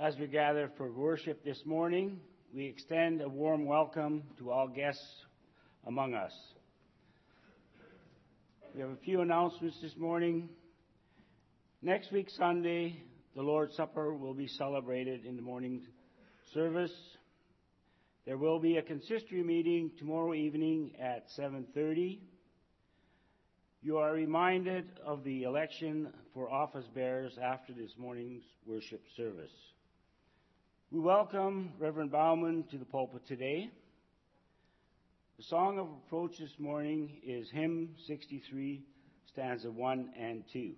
As we gather for worship this morning, we extend a warm welcome to all guests among us. We have a few announcements this morning. Next week, Sunday, the Lord's Supper will be celebrated in the morning service. There will be a consistory meeting tomorrow evening at 7:30. You are reminded of the election for office bearers after this morning's worship service. We welcome Reverend Bauman to the pulpit today. The song of approach this morning is Hymn 63, stanza 1 and 2.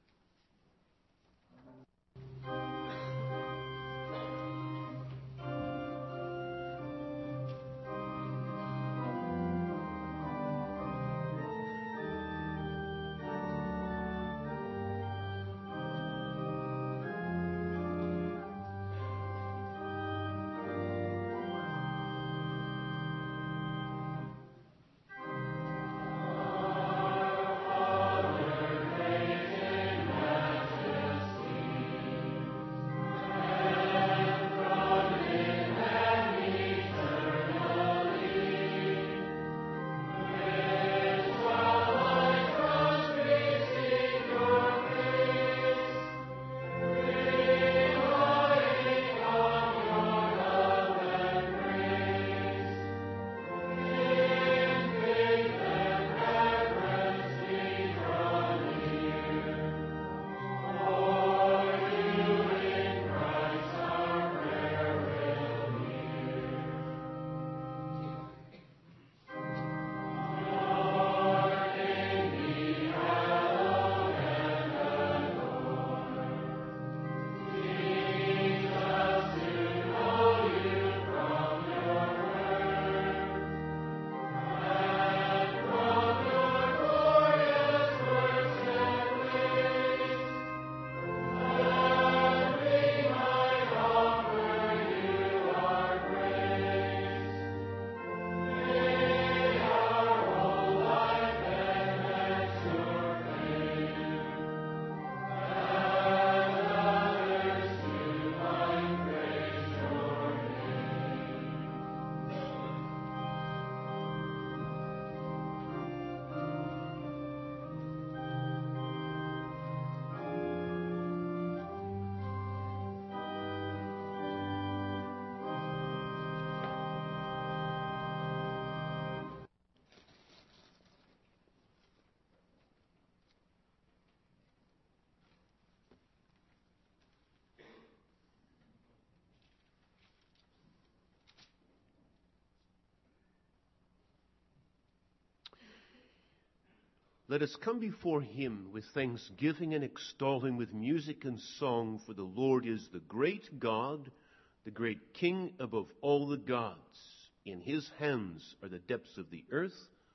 Let us come before him with thanksgiving and extol him with music and song, for the Lord is the great God, the great King above all the gods. In his hands are the depths of the earth,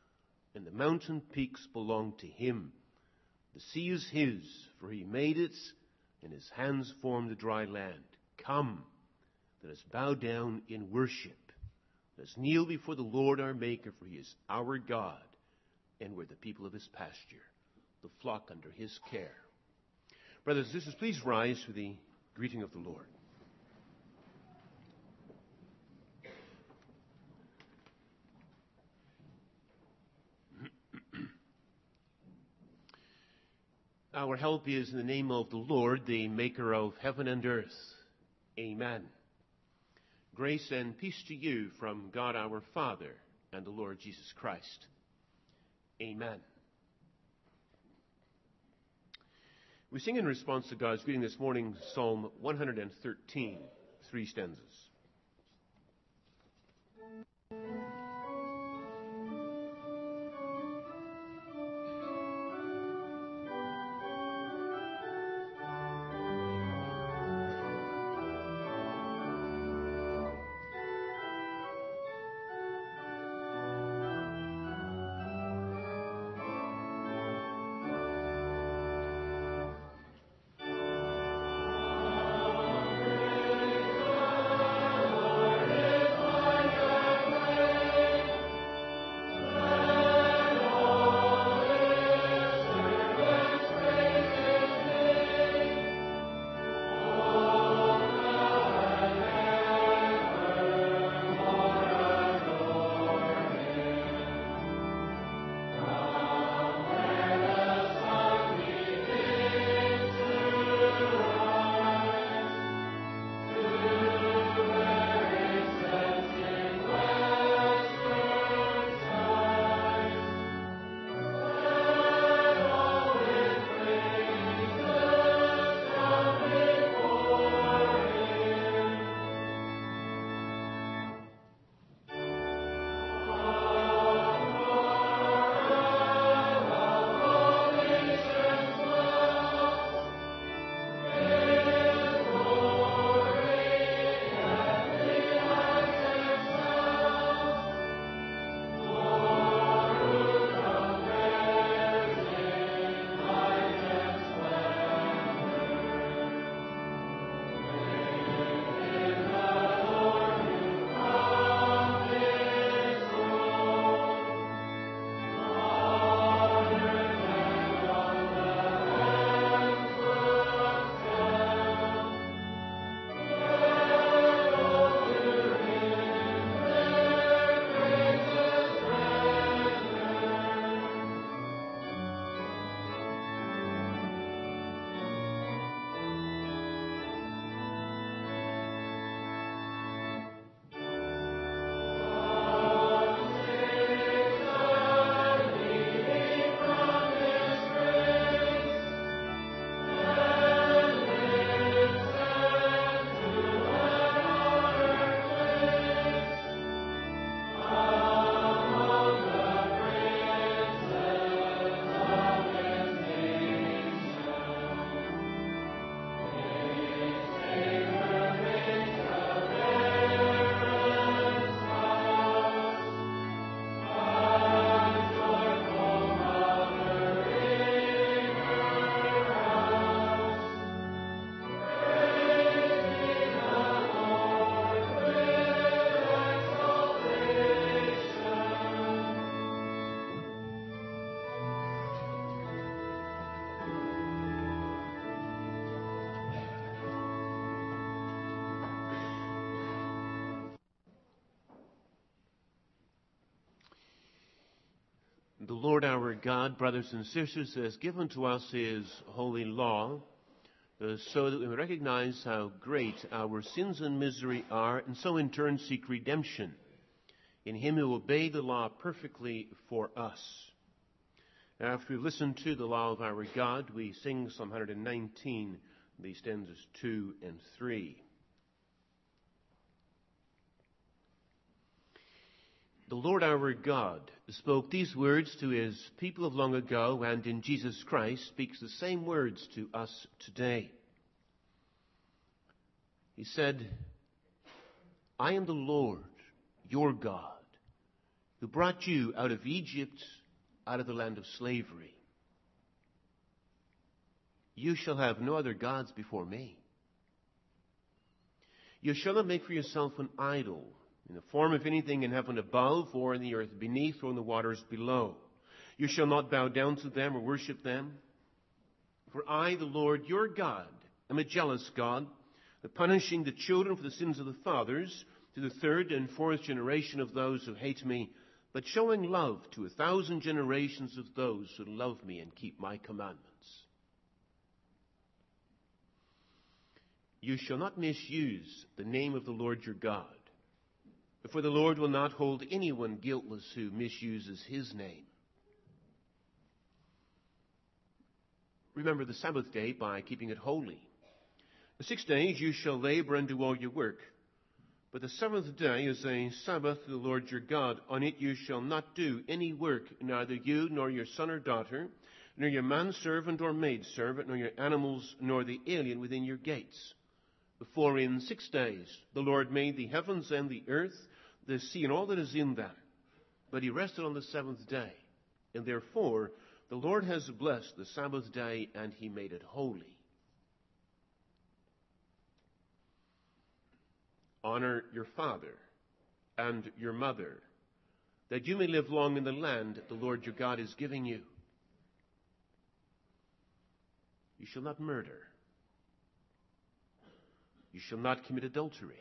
and the mountain peaks belong to him. The sea is his, for he made it, and his hands formed the dry land. Come, let us bow down in worship. Let us kneel before the Lord our Maker, for he is our God, and we're the people of his pasture, the flock under his care. Brothers and sisters, please rise for the greeting of the Lord. Our help is in the name of the Lord, the maker of heaven and earth. Amen. Grace and peace to you from God our Father and the Lord Jesus Christ. Amen. We sing in response to God's greeting this morning Psalm 113, 3 stanzas. the Lord our God, brothers and sisters, has given to us his holy law, so that we may recognize how great our sins and misery are, and so in turn seek redemption in him who obeyed the law perfectly for us. After we've listened to the law of our God, we sing Psalm 119, these stanzas 2 and 3. The Lord our God spoke these words to his people of long ago, and in Jesus Christ speaks the same words to us today. He said, I am the Lord, your God, who brought you out of Egypt, out of the land of slavery. You shall have no other gods before me. You shall not make for yourself an idol in the form of anything in heaven above, or in the earth beneath, or in the waters below. You shall not bow down to them or worship them. For I, the Lord your God, am a jealous God, punishing the children for the sins of the fathers, to the third and fourth generation of those who hate me, but showing love to 1,000 generations of those who love me and keep my commandments. You shall not misuse the name of the Lord your God, for the Lord will not hold anyone guiltless who misuses his name. Remember the Sabbath day by keeping it holy. The 6 days you shall labor and do all your work. But the seventh day is a Sabbath to the Lord your God. On it you shall not do any work, neither you nor your son or daughter, nor your manservant or maidservant, nor your animals, nor the alien within your gates. For in 6 days the Lord made the heavens and the earth, the sea and all that is in them. But he rested on the seventh day. And therefore the Lord has blessed the Sabbath day, and he made it holy. Honor your father and your mother, that you may live long in the land that the Lord your God is giving you. You shall not murder. You shall not commit adultery.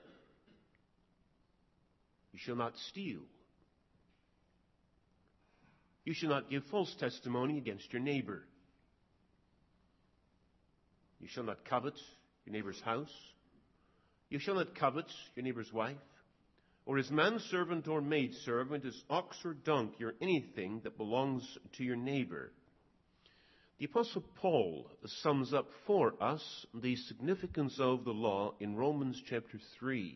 You shall not steal. You shall not give false testimony against your neighbor. You shall not covet your neighbor's house. You shall not covet your neighbor's wife, or his manservant or maidservant, his ox or donkey, or anything that belongs to your neighbor. The Apostle Paul sums up for us the significance of the law in Romans chapter 3.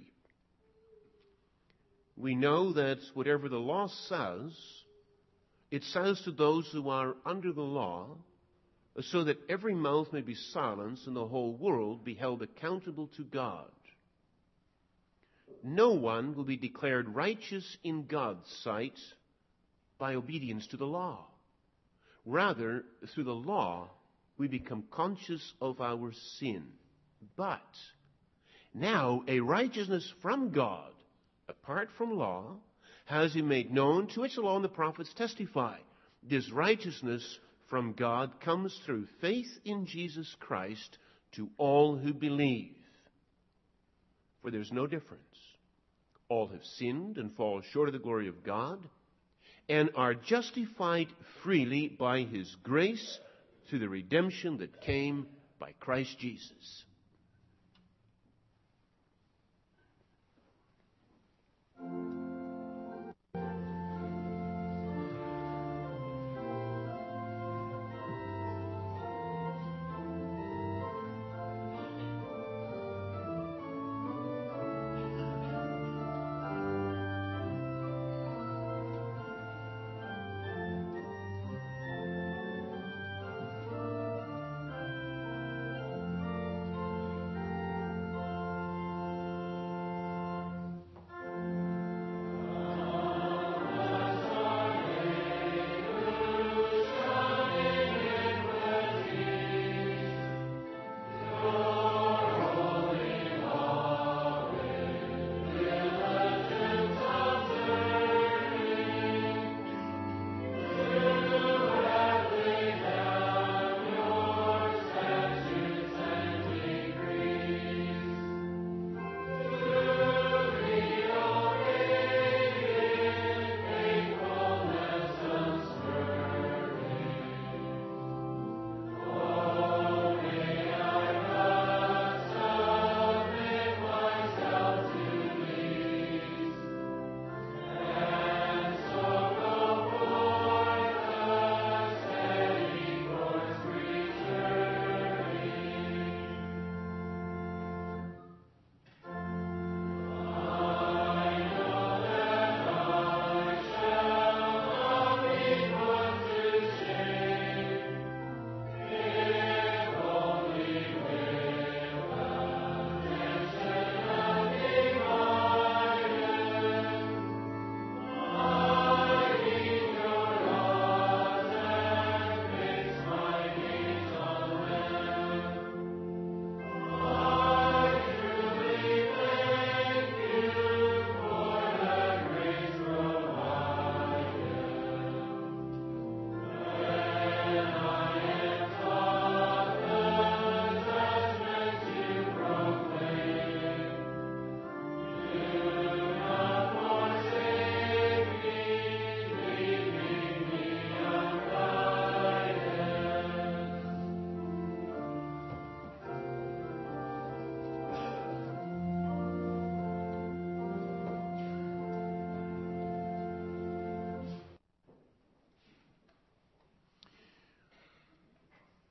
We know that whatever the law says, it says to those who are under the law, so that every mouth may be silenced and the whole world be held accountable to God. No one will be declared righteous in God's sight by obedience to the law. Rather, through the law, we become conscious of our sin. But now a righteousness from God, apart from law, has been made known, to which the law and the prophets testify. This righteousness from God comes through faith in Jesus Christ to all who believe. For there's no difference. All have sinned and fall short of the glory of God, and are justified freely by his grace through the redemption that came by Christ Jesus.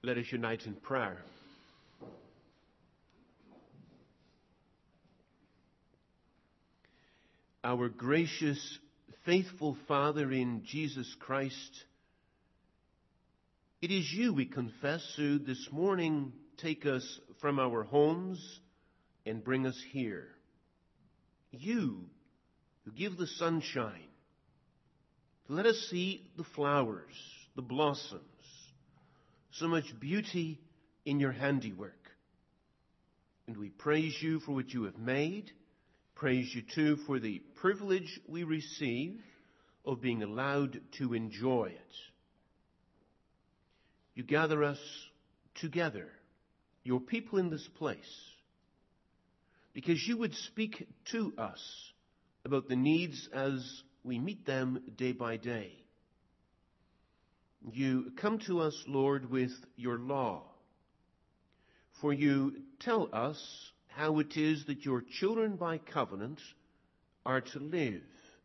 Let us unite in prayer. Our gracious, faithful Father in Jesus Christ, it is you, we confess, who this morning take us from our homes and bring us here. You who give the sunshine to let us see the flowers, the blossoms, so much beauty in your handiwork. And we praise you for what you have made. Praise you too for the privilege we receive of being allowed to enjoy it. You gather us together, your people in this place, because you would speak to us about the needs as we meet them day by day. You come to us, Lord, with your law, for you tell us how it is that your children by covenant are to live.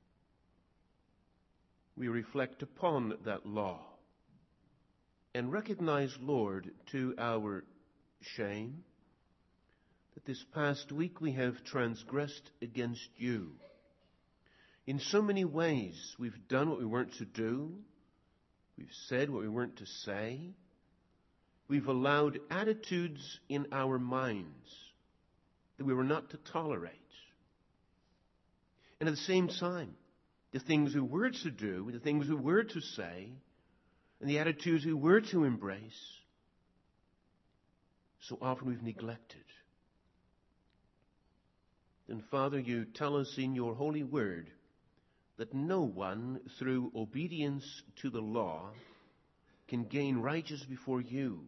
We reflect upon that law and recognize, Lord, to our shame, that this past week we have transgressed against you. In so many ways, we've done what we weren't to do. We've said what we weren't to say. We've allowed attitudes in our minds that we were not to tolerate. And at the same time, the things we were to do, the things we were to say, and the attitudes we were to embrace, so often we've neglected. And Father, you tell us in your holy word that no one, through obedience to the law, can gain righteousness before you.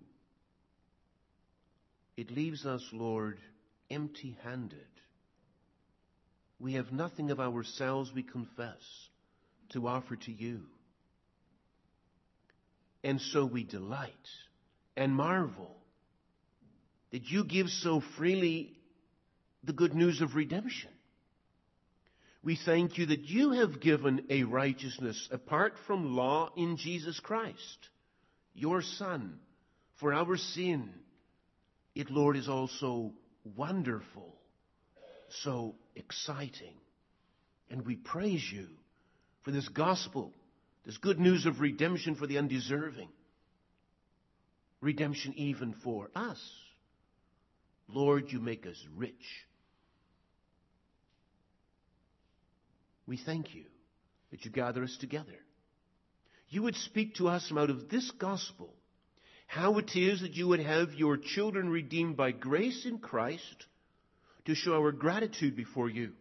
It leaves us, Lord, empty-handed. We have nothing of ourselves, we confess, to offer to you. And so we delight and marvel that you give so freely the good news of redemption. We thank you that you have given a righteousness apart from law in Jesus Christ, your Son, for our sin. It, Lord, is also wonderful, so exciting. And we praise you for this gospel, this good news of redemption for the undeserving. Redemption even for us. Lord, you make us rich. We thank you that you gather us together. You would speak to us from out of this gospel how it is that you would have your children redeemed by grace in Christ to show our gratitude before you.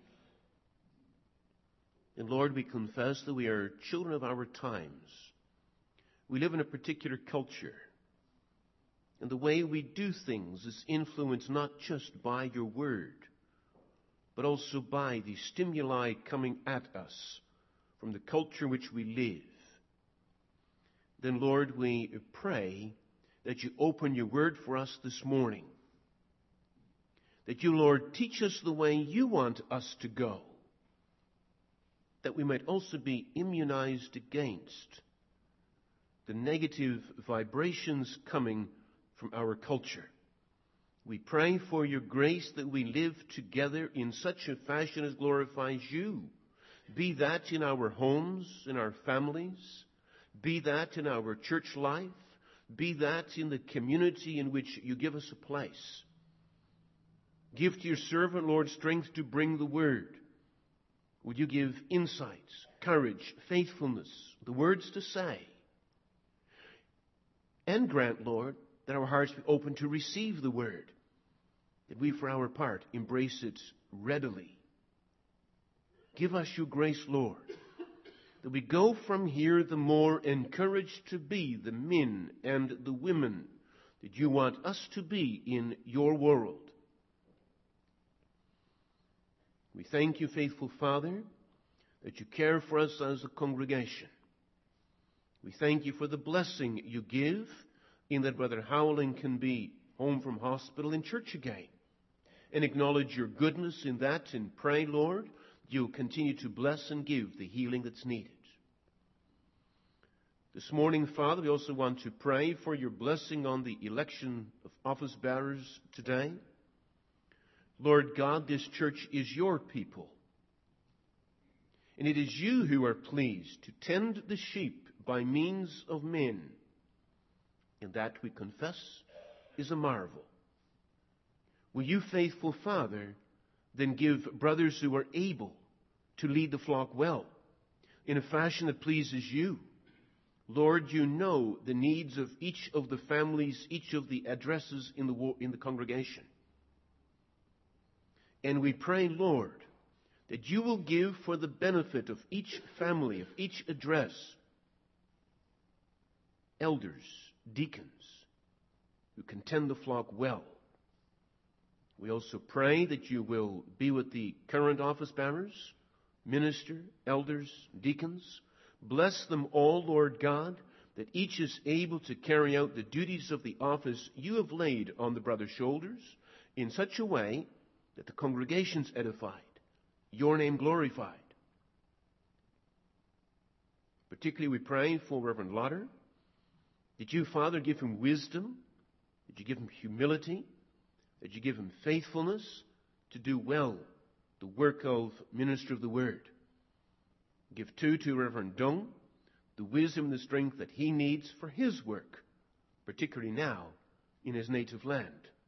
And Lord, we confess that we are children of our times. We live in a particular culture. And the way we do things is influenced not just by your word, but also by the stimuli coming at us from the culture in which we live. Then, Lord, we pray that you open your word for us this morning. That you, Lord, teach us the way you want us to go. That we might also be immunized against the negative vibrations coming from our culture. We pray for your grace that we live together in such a fashion as glorifies you. Be that in our homes, in our families, be that in our church life, be that in the community in which you give us a place. Give to your servant, Lord, strength to bring the word. Would you give insights, courage, faithfulness, the words to say? And grant, Lord, that our hearts be open to receive the word, that we, for our part, embrace it readily. Give us your grace, Lord, that we go from here the more encouraged to be the men and the women that you want us to be in your world. We thank you, faithful Father, that you care for us as a congregation. We thank you for the blessing you give in that Brother Howling can be home from hospital in church again. And acknowledge your goodness in that and pray, Lord, you'll continue to bless and give the healing that's needed. This morning, Father, we also want to pray for your blessing on the election of office bearers today. Lord God, this church is your people. And it is you who are pleased to tend the sheep by means of men. And that, we confess, is a marvel. Will you, faithful Father, then give brothers who are able to lead the flock well, in a fashion that pleases you? Lord, you know the needs of each of the families, each of the addresses in the congregation. And we pray, Lord, that you will give for the benefit of each family, of each address, elders, deacons, who can tend the flock well. We also pray that you will be with the current office bearers, minister, elders, deacons. Bless them all, Lord God, that each is able to carry out the duties of the office you have laid on the brother's shoulders in such a way that the congregation's edified, your name glorified. Particularly we pray for Reverend Lauder, that you, Father, give him wisdom, that you give him humility, that you give him faithfulness to do well the work of minister of the word. Give too to Reverend Dung the wisdom and the strength that he needs for his work, particularly now in his native land.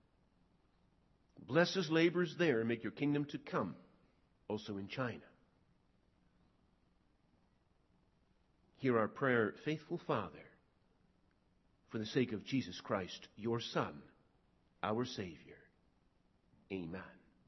Bless his labors there and make your kingdom to come, also in China. Hear our prayer, faithful Father, for the sake of Jesus Christ, your Son, our Savior. Amen.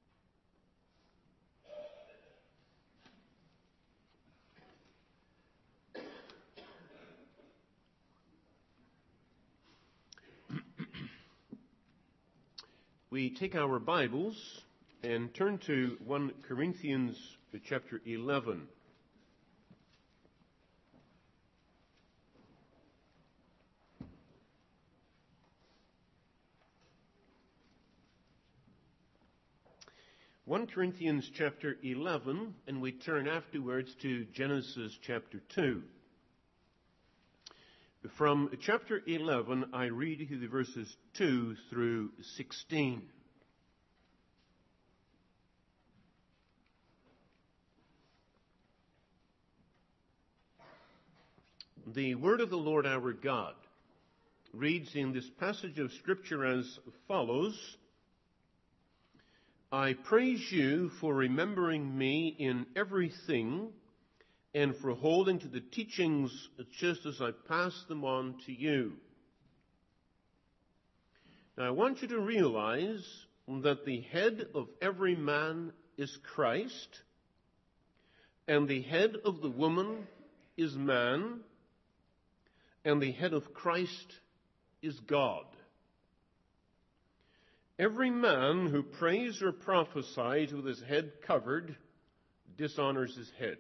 We take our Bibles and turn to 1 Corinthians chapter 11. Corinthians chapter 11, and we turn afterwards to Genesis chapter 2. From chapter 11, I read you the verses 2 through 16. The word of the Lord our God reads in this passage of Scripture as follows: I praise you for remembering me in everything, and for holding to the teachings just as I pass them on to you. Now I want you to realize that the head of every man is Christ, and the head of the woman is man, and the head of Christ is God. Every man who prays or prophesies with his head covered dishonors his head.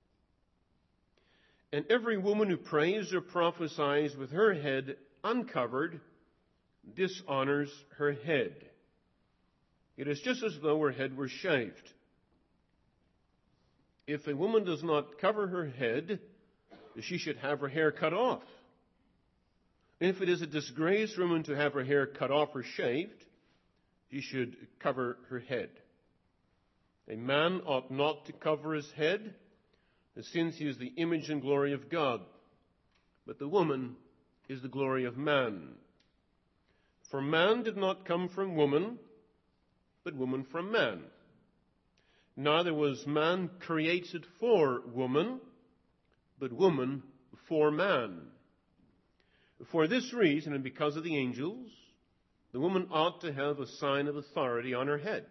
And every woman who prays or prophesies with her head uncovered dishonors her head. It is just as though her head were shaved. If a woman does not cover her head, she should have her hair cut off. And if it is a disgrace for a woman to have her hair cut off or shaved, she should cover her head. A man ought not to cover his head, since he is the image and glory of God. But the woman is the glory of man. For man did not come from woman, but woman from man. Neither was man created for woman, but woman for man. For this reason, and because of the angels, the woman ought to have a sign of authority on her head.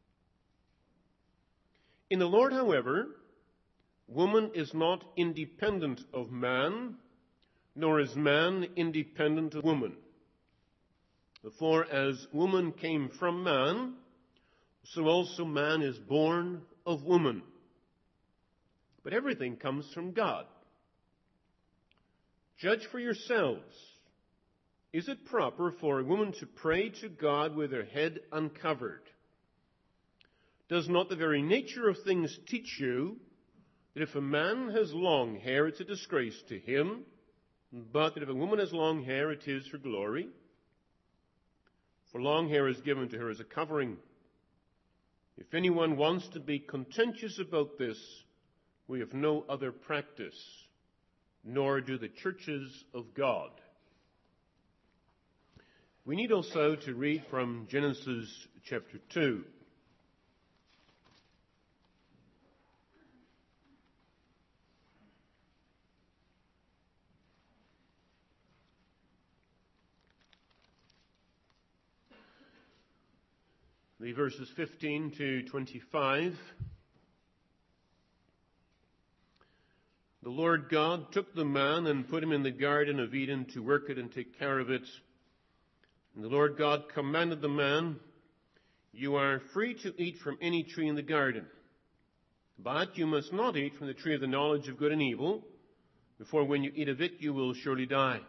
In the Lord, however, woman is not independent of man, nor is man independent of woman. For as woman came from man, so also man is born of woman. But everything comes from God. Judge for yourselves. Is it proper for a woman to pray to God with her head uncovered? Does not the very nature of things teach you that if a man has long hair, it's a disgrace to him, but that if a woman has long hair, it is for glory. For long hair is given to her as a covering. If anyone wants to be contentious about this, we have no other practice, nor do the churches of God. We need also to read from Genesis chapter 2. The verses 15 to 25. The Lord God took the man and put him in the garden of Eden to work it and take care of it. And the Lord God commanded the man, "You are free to eat from any tree in the garden, but you must not eat from the tree of the knowledge of good and evil, for when you eat of it you will surely die."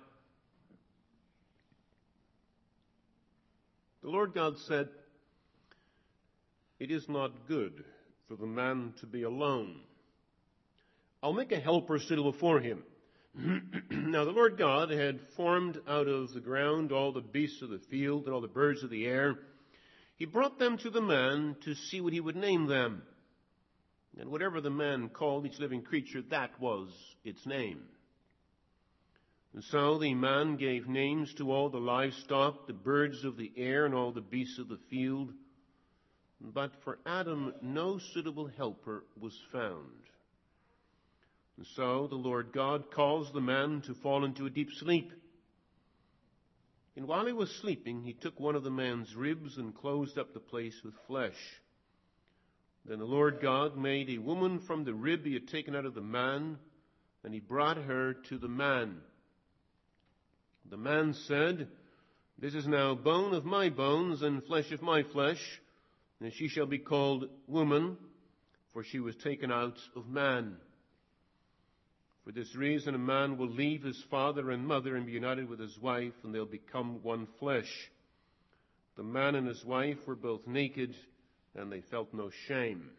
The Lord God said, "It is not good for the man to be alone. I'll make a helper suitable for him." Now the Lord God had formed out of the ground all the beasts of the field and all the birds of the air. He brought them to the man to see what he would name them. And whatever the man called each living creature, that was its name. And so the man gave names to all the livestock, the birds of the air, and all the beasts of the field. But for Adam no suitable helper was found. And so the Lord God caused the man to fall into a deep sleep. And while he was sleeping, he took one of the man's ribs and closed up the place with flesh. Then the Lord God made a woman from the rib he had taken out of the man, and he brought her to the man. The man said, "This is now bone of my bones and flesh of my flesh, and she shall be called woman, for she was taken out of man. For this reason a man will leave his father and mother and be united with his wife, and they'll become one flesh. The man and his wife were both naked, and they felt no shame."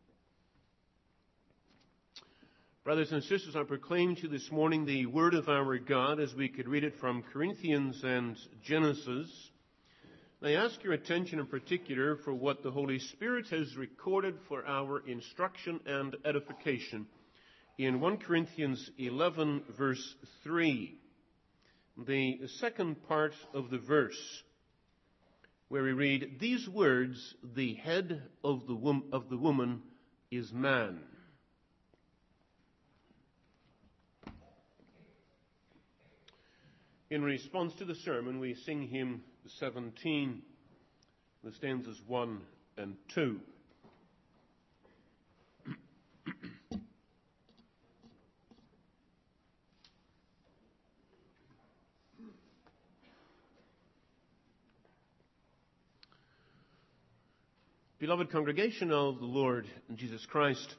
Brothers and sisters, I proclaim to you this morning the word of our God as we could read it from Corinthians and Genesis. I ask your attention in particular for what the Holy Spirit has recorded for our instruction and edification in 1 Corinthians 11, verse 3, the second part of the verse, where we read, "These words, the head of the woman is man." In response to the sermon, we sing hymn 17, the stanzas 1 and 2. Beloved congregation of the Lord Jesus Christ,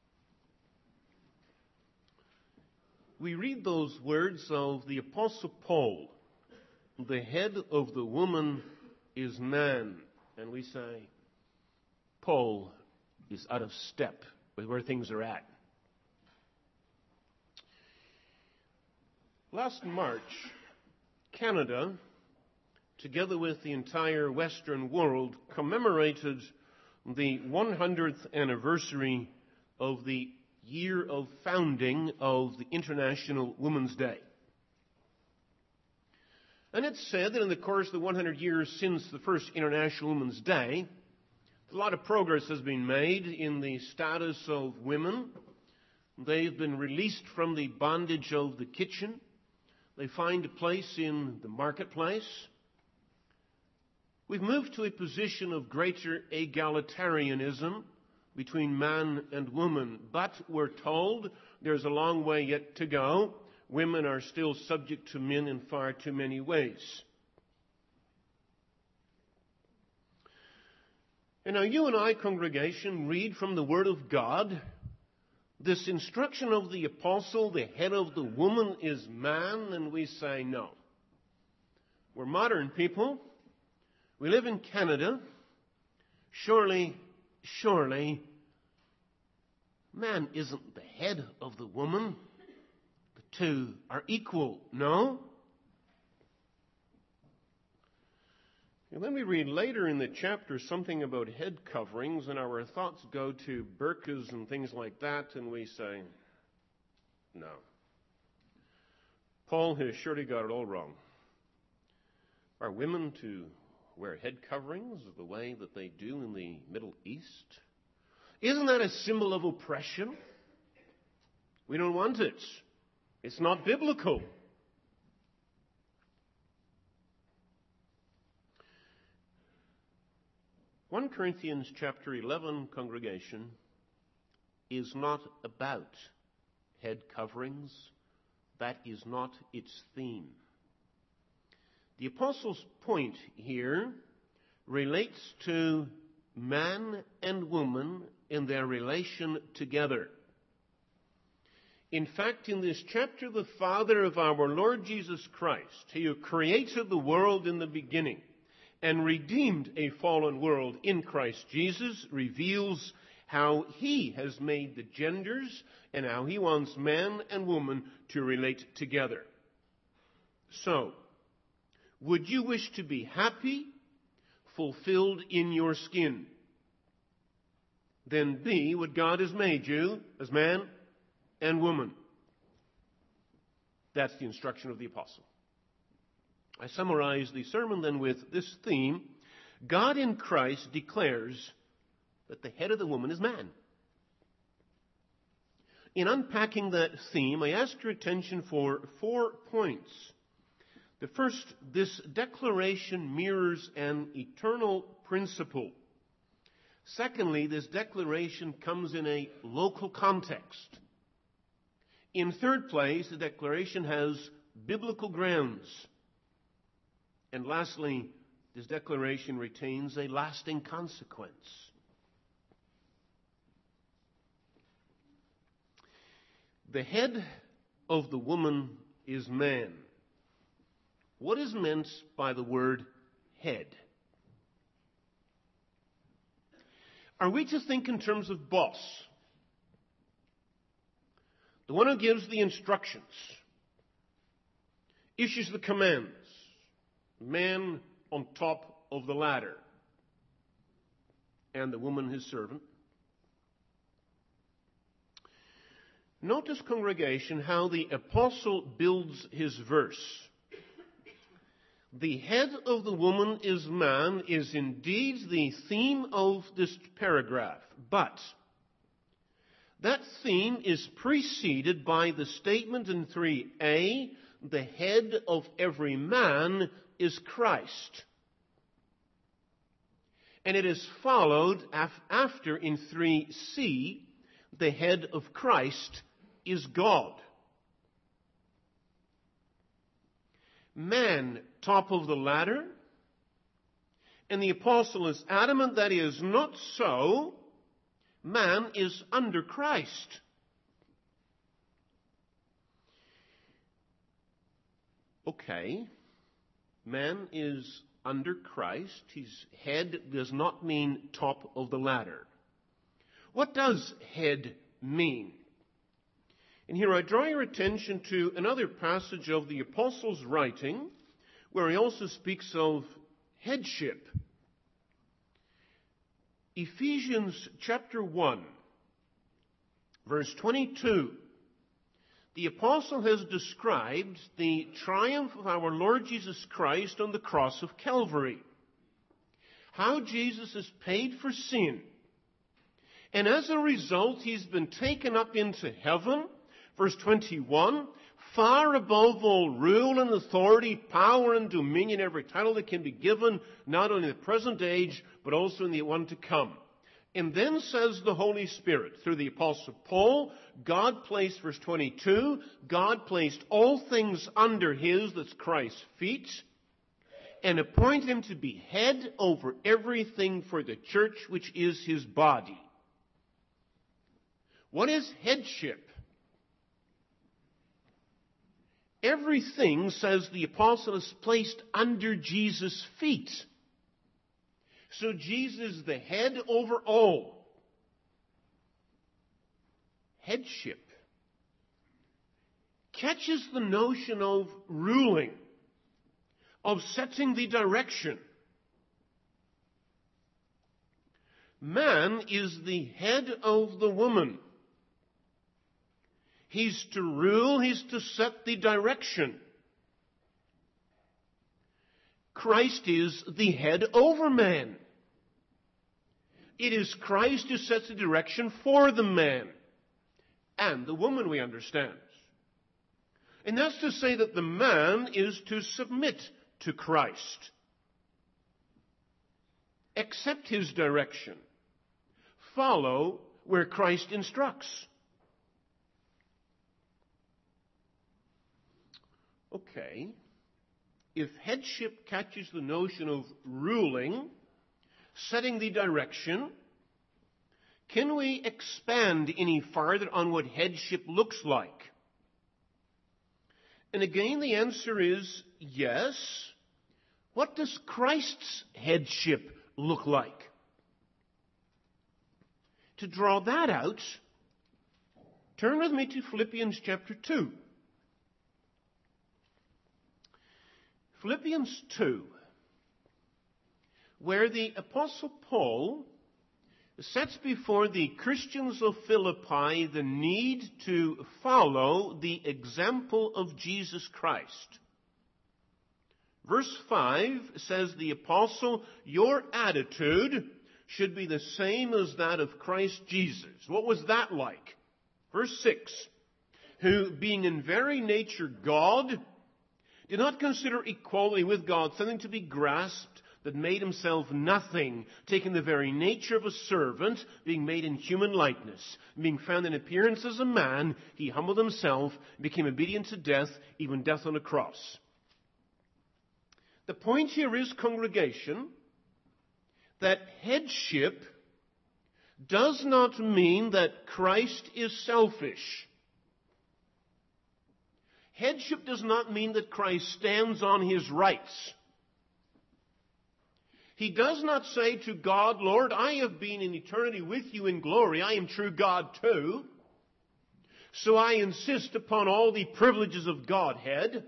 we read those words of the Apostle Paul, "The head of the woman is man," and we say, Paul is out of step with where things are at. Last March, Canada, together with the entire Western world, commemorated the 100th anniversary of the year of founding of the International Women's Day. And it's said that in the course of the 100 years since the first International Women's Day, a lot of progress has been made in the status of women. They've been released from the bondage of the kitchen. They find a place in the marketplace. We've moved to a position of greater egalitarianism between man and woman, but we're told there's a long way yet to go. Women are still subject to men in far too many ways. And now you and I, congregation, read from the Word of God this instruction of the apostle, "The head of the woman is man," and we say no. We're modern people. We live in Canada. Surely, man isn't the head of the woman. The two are equal. No? And then we read later in the chapter something about head coverings, and our thoughts go to burqas and things like that, and we say, no. Paul has surely got it all wrong. Are women to wear head coverings the way that they do in the Middle East? Isn't that a symbol of oppression? We don't want it. It's not biblical. (1 Corinthians chapter 11, congregation, is not about head coverings. That is not its theme. The apostle's point here relates to man and woman in their relation together. In fact, in this chapter, the Father of our Lord Jesus Christ, He who created the world in the beginning and redeemed a fallen world in Christ Jesus, reveals how He has made the genders and how He wants man and woman to relate together. So, would you wish to be happy, fulfilled in your skin? Then be what God has made you as man and woman. That's the instruction of the apostle. I summarize the sermon then with this theme. God in Christ declares that the head of the woman is man. In unpacking that theme, I ask your attention for 4 points. The first, this declaration mirrors an eternal principle. Secondly, this declaration comes in a local context. In third place, the declaration has biblical grounds. And lastly, this declaration retains a lasting consequence. The head of the woman is man. What is meant by the word head? Are we to think in terms of boss? The one who gives the instructions, issues the commands, man on top of the ladder, and the woman his servant? Notice, congregation, how the apostle builds his verse. The head of the woman is man is indeed the theme of this paragraph, but that theme is preceded by the statement in 3a, the head of every man is Christ. And it is followed after in 3c, the head of Christ is God. Man, top of the ladder, and the apostle is adamant that is not so. Man is under Christ. Okay, man is under Christ. His head does not mean top of the ladder. What does head mean? And here I draw your attention to another passage of the apostle's writing, where he also speaks of headship. Ephesians chapter 1, verse 22. The apostle has described the triumph of our Lord Jesus Christ on the cross of Calvary. How Jesus has paid for sin. And as a result, he's been taken up into heaven. Verse 21, far above all rule and authority, power and dominion, every title that can be given, not only in the present age, but also in the one to come. And then says the Holy Spirit, through the Apostle Paul, God placed, verse 22, God placed all things under his, that's Christ's feet, and appointed him to be head over everything for the church, which is his body. What is headship? Everything, says the apostle, is placed under Jesus' feet. So Jesus is the head over all. Headship catches the notion of ruling, of setting the direction. Man is the head of the woman. He's to rule, he's to set the direction. Christ is the head over man. It is Christ who sets the direction for the man and the woman, we understand. And that's to say that the man is to submit to Christ, accept his direction, follow where Christ instructs. Okay, if headship catches the notion of ruling, setting the direction, can we expand any farther on what headship looks like? And again, the answer is yes. What does Christ's headship look like? To draw that out, turn with me to Philippians chapter 2. Philippians 2, where the Apostle Paul sets before the Christians of Philippi the need to follow the example of Jesus Christ. Verse 5 says, the Apostle, your attitude should be the same as that of Christ Jesus. What was that like? Verse 6, who, being in very nature God, did not consider equality with God something to be grasped, but made himself nothing, taking the very nature of a servant, being made in human likeness. Being found in appearance as a man, he humbled himself, and became obedient to death, even death on a cross. The point here is, congregation, that headship does not mean that Christ is selfish. Headship does not mean that Christ stands on his rights. He does not say to God, Lord, I have been in eternity with you in glory. I am true God too. So I insist upon all the privileges of Godhead.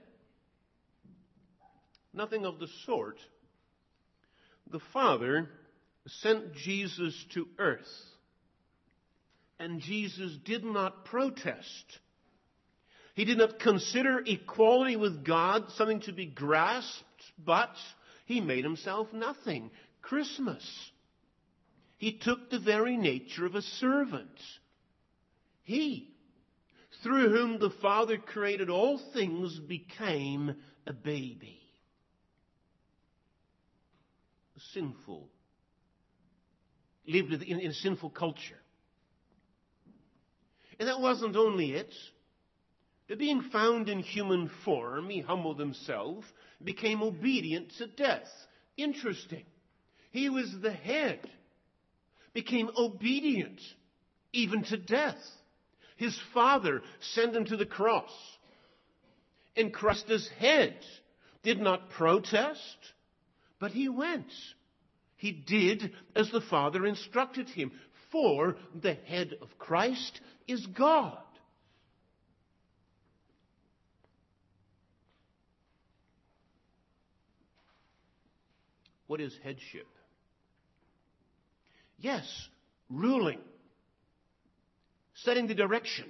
Nothing of the sort. The Father sent Jesus to earth, and Jesus did not protest. He did not consider equality with God something to be grasped, but he made himself nothing. Christmas. He took the very nature of a servant. He, through whom the Father created all things, became a baby. Sinful. Lived in a sinful culture. And that wasn't only it. But being found in human form, he humbled himself, became obedient to death. Interesting. He was the head, became obedient even to death. His Father sent him to the cross. And Christ as head did not protest, but he went. He did as the Father instructed him. For the head of Christ is God. What is headship? Yes, ruling, setting the direction.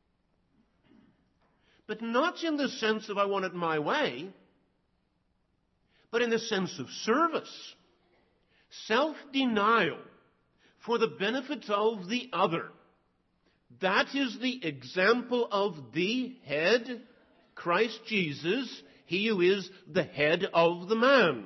But not in the sense of I want it my way, but in the sense of service, self-denial for the benefit of the other. That is the example of the head, Christ Jesus, he who is the head of the man.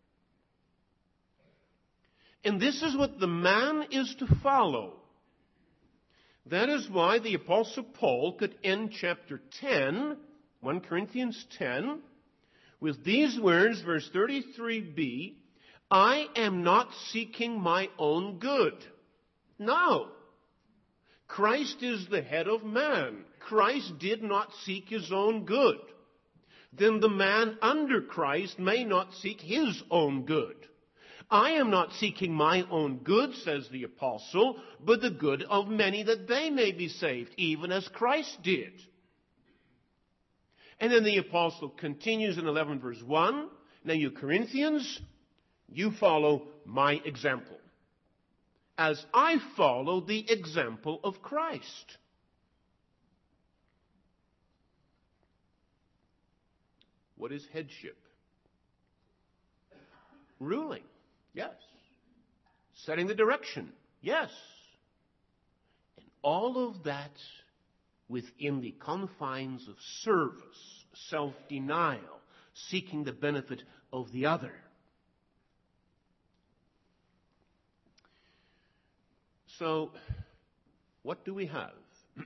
And this is what the man is to follow. That is why the Apostle Paul could end chapter 10, 1 Corinthians 10, with these words, verse 33b, I am not seeking my own good. No. Christ is the head of man. Christ did not seek his own good. Then the man under Christ may not seek his own good. I am not seeking my own good, says the apostle, but the good of many that they may be saved, even as Christ did. And then the apostle continues in 11 verse 1. Now you Corinthians, you follow my example, as I follow the example of Christ. What is headship? Ruling, yes. Setting the direction, yes. And all of that within the confines of service, self-denial, seeking the benefit of the other. So, what do we have?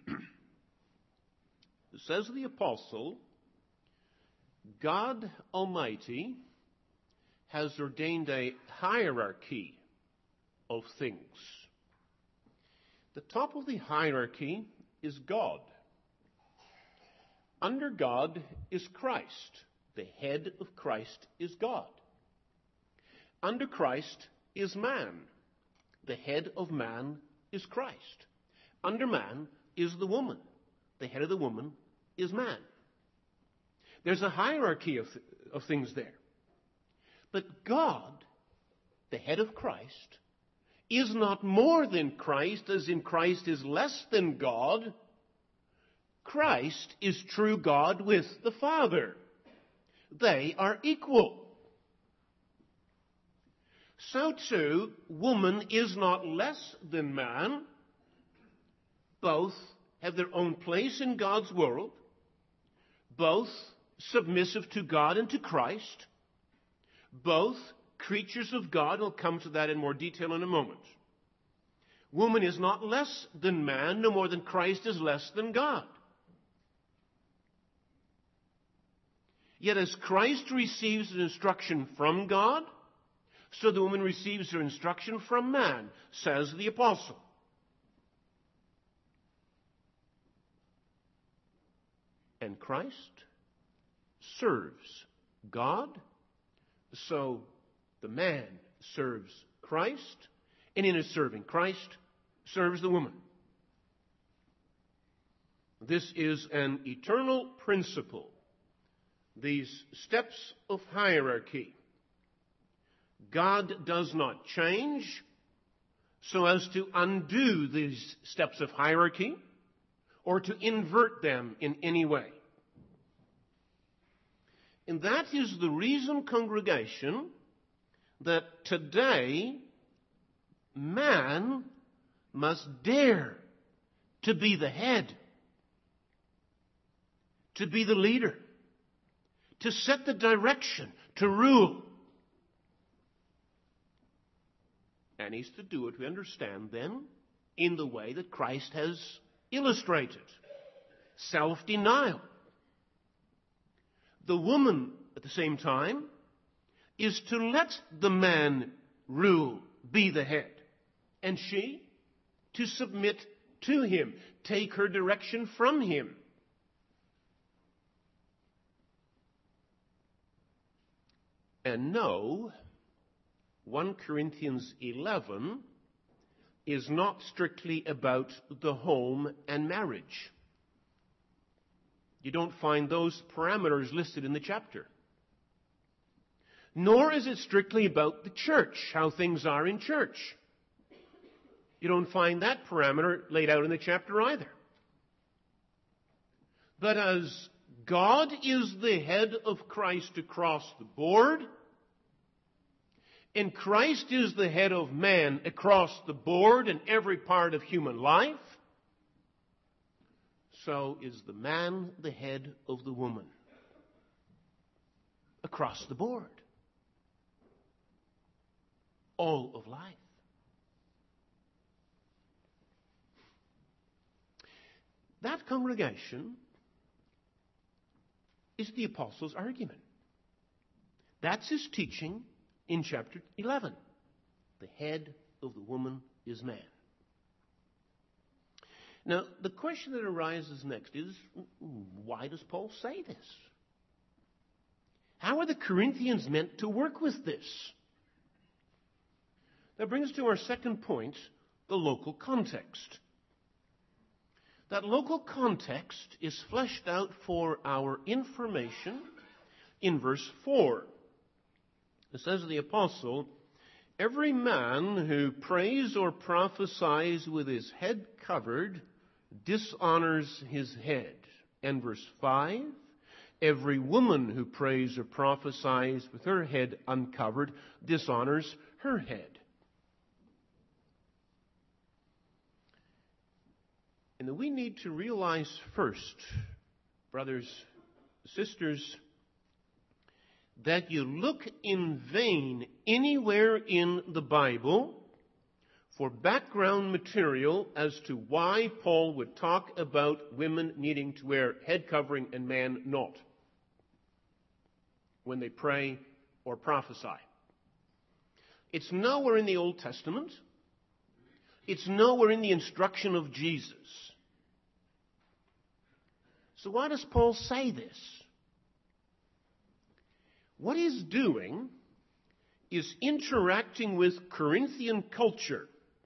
Says the apostle, God Almighty has ordained a hierarchy of things. The top of the hierarchy is God. Under God is Christ. The head of Christ is God. Under Christ is man. The head of man is Christ. Under man is the woman. The head of the woman is man. There's a hierarchy of things there. But God, the head of Christ, is not more than Christ, as in Christ is less than God. Christ is true God with the Father. They are equal. So too, woman is not less than man. Both have their own place in God's world. Both submissive to God and to Christ. Both creatures of God. I'll come to that in more detail in a moment. Woman is not less than man, no more than Christ is less than God. Yet as Christ receives an instruction from God, so the woman receives her instruction from man, says the apostle. And Christ serves God, so the man serves Christ, and in his serving Christ, serves the woman. This is an eternal principle. These steps of hierarchy. God does not change so as to undo these steps of hierarchy or to invert them in any way. And that is the reason, congregation, that today man must dare to be the head, to be the leader, to set the direction, to rule. And he's to do it, we understand then, in the way that Christ has illustrated. Self-denial. The woman, at the same time, is to let the man rule, be the head. And she, to submit to him, take her direction from him. And no, 1 Corinthians 11 is not strictly about the home and marriage. You don't find those parameters listed in the chapter. Nor is it strictly about the church, how things are in church. You don't find that parameter laid out in the chapter either. But as God is the head of Christ across the board, and Christ is the head of man across the board in every part of human life, so is the man the head of the woman across the board. All of life. That, congregation, is the apostle's argument. That's his teaching in chapter 11. The head of the woman is man. Now, the question that arises next is, why does Paul say this? How are the Corinthians meant to work with this? That brings us to our second point, the local context. That local context is fleshed out for our information in verse 4. It says the apostle, "Every man who prays or prophesies with his head covered dishonors his head." And verse 5, "Every woman who prays or prophesies with her head uncovered dishonors her head." And we need to realize first, brothers, sisters, that you look in vain anywhere in the Bible for background material as to why Paul would talk about women needing to wear head covering and men not when they pray or prophesy. It's nowhere in the Old Testament. It's nowhere in the instruction of Jesus. So why does Paul say this? What he's doing is interacting with Corinthian culture.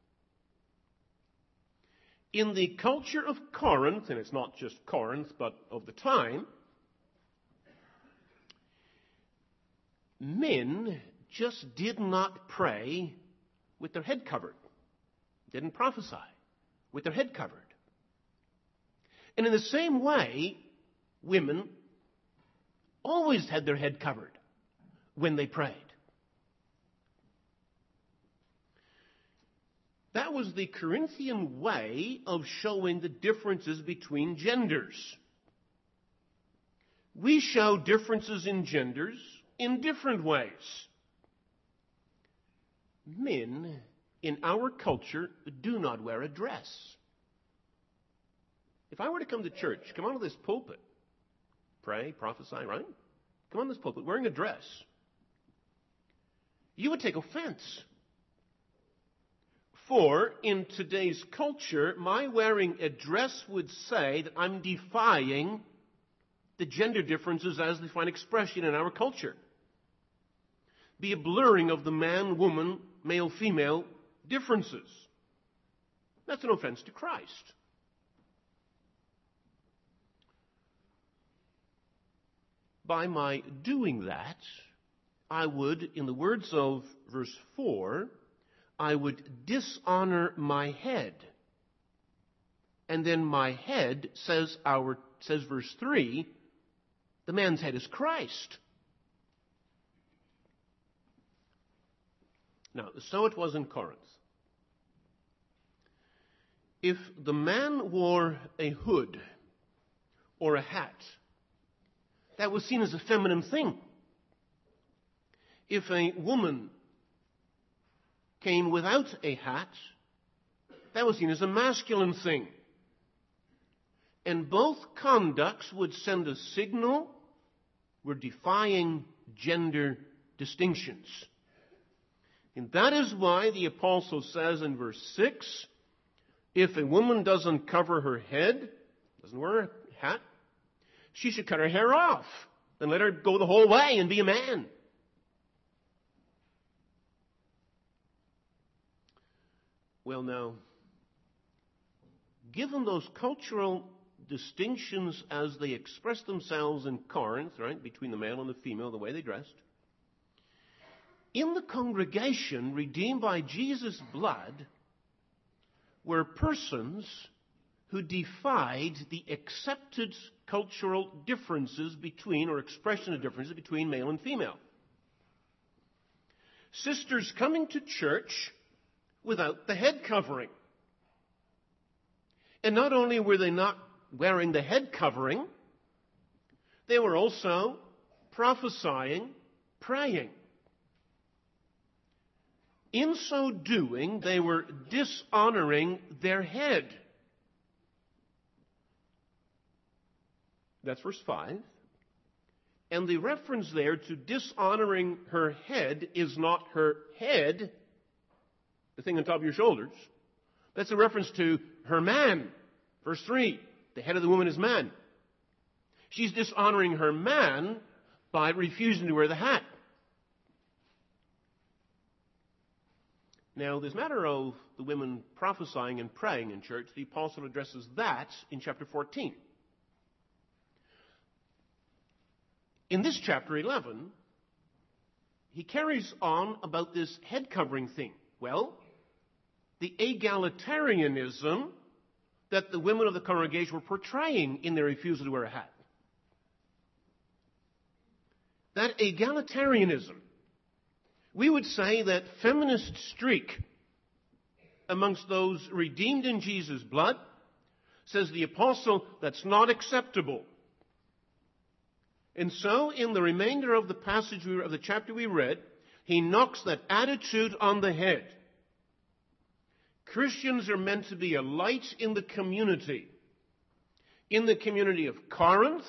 In the culture of Corinth, and it's not just Corinth, but of the time, men just did not pray with their head covered. Didn't prophesy with their head covered. And in the same way, women always had their head covered when they prayed. That was the Corinthian way of showing the differences between genders. We show differences in genders in different ways. Men in our culture do not wear a dress. If I were to come to church, come onto this pulpit, pray, prophesy, right? Come on this pulpit wearing a dress, you would take offense. For in today's culture, my wearing a dress would say that I'm defying the gender differences as they find expression in our culture. Be a blurring of the man, woman, male, female differences. That's an offense to Christ. By my doing that, I would, in the words of verse 4, I would dishonor my head. And then my head, says verse 3, the man's head is Christ. Now, so it was in Corinth. If the man wore a hood or a hat, that was seen as a feminine thing. If a woman came without a hat, that was seen as a masculine thing. And both conducts would send a signal: we're defying gender distinctions. And that is why the apostle says in verse 6, if a woman doesn't cover her head, doesn't wear a hat, she should cut her hair off and let her go the whole way and be a man. Well, now, given those cultural distinctions as they express themselves in Corinth, right, between the male and the female, the way they dressed, in the congregation redeemed by Jesus' blood were persons who defied the accepted cultural differences between, or expression of differences between male and female. Sisters coming to church without the head covering. And not only were they not wearing the head covering, they were also prophesying, praying. In so doing, they were dishonoring their head. That's verse 5. And the reference there to dishonoring her head is not her head, the thing on top of your shoulders. That's a reference to her man. Verse 3, the head of the woman is man. She's dishonoring her man by refusing to wear the hat. Now, this matter of the women prophesying and praying in church, the apostle addresses that in chapter 14. In this chapter 11, he carries on about this head covering thing. Well, the egalitarianism that the women of the congregation were portraying in their refusal to wear a hat. That egalitarianism, we would say that feminist streak amongst those redeemed in Jesus' blood, says the apostle, that's not acceptable. And so, in the remainder of the passage of the chapter we read, he knocks that attitude on the head. Christians are meant to be a light in the community. In the community of Corinth,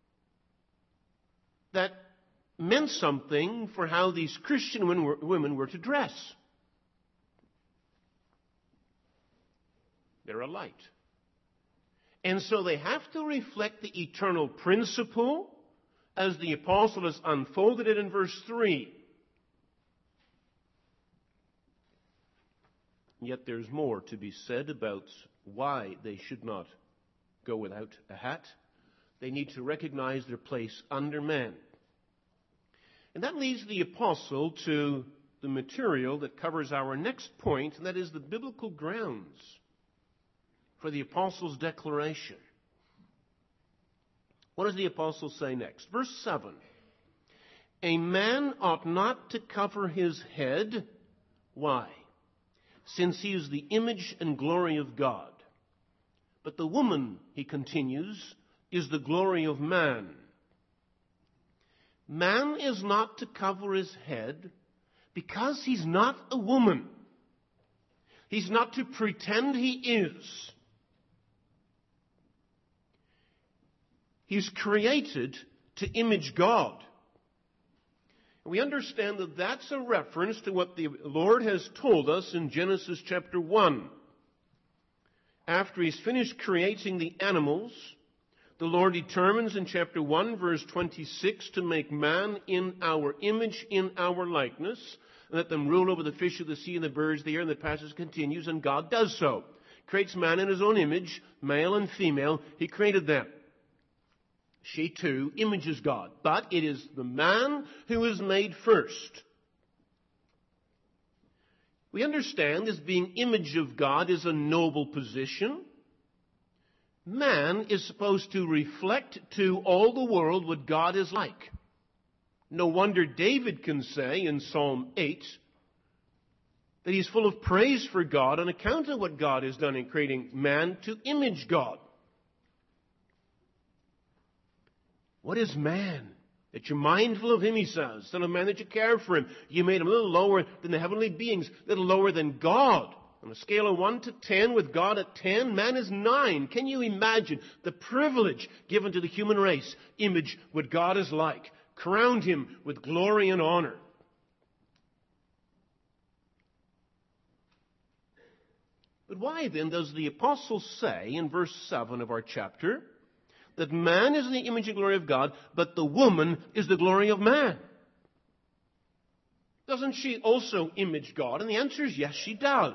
that meant something for how these Christian women were to dress. They're a light. And so they have to reflect the eternal principle as the apostle has unfolded it in verse 3. Yet there's more to be said about why they should not go without a hat. They need to recognize their place under man. And that leads the apostle to the material that covers our next point, and that is the biblical grounds for the apostle's declaration. What does the apostle say next? Verse 7. A man ought not to cover his head. Why? Since he is the image and glory of God. But the woman, he continues, is the glory of man. Man is not to cover his head because he's not a woman. He's not to pretend he is. He's created to image God. And we understand that that's a reference to what the Lord has told us in Genesis chapter 1. After he's finished creating the animals, the Lord determines in chapter 1, verse 26, to make man in our image, in our likeness, and let them rule over the fish of the sea and the birds of the air, and the passage continues, and God does so. Creates man in his own image, male and female, he created them. She too images God, but it is the man who is made first. We understand this being image of God is a noble position. Man is supposed to reflect to all the world what God is like. No wonder David can say in Psalm 8 that he's full of praise for God on account of what God has done in creating man to image God. What is man? That you're mindful of him, he says. Son of man, that you care for him. You made him a little lower than the heavenly beings, a little lower than God. On a scale of 1 to 10, with God at 10, man is 9. Can you imagine the privilege given to the human race? Image what God is like. Crowned him with glory and honor. But why then does the apostle say in verse 7 of our chapter that man is the image and glory of God, but the woman is the glory of man? Doesn't she also image God? And the answer is yes, she does.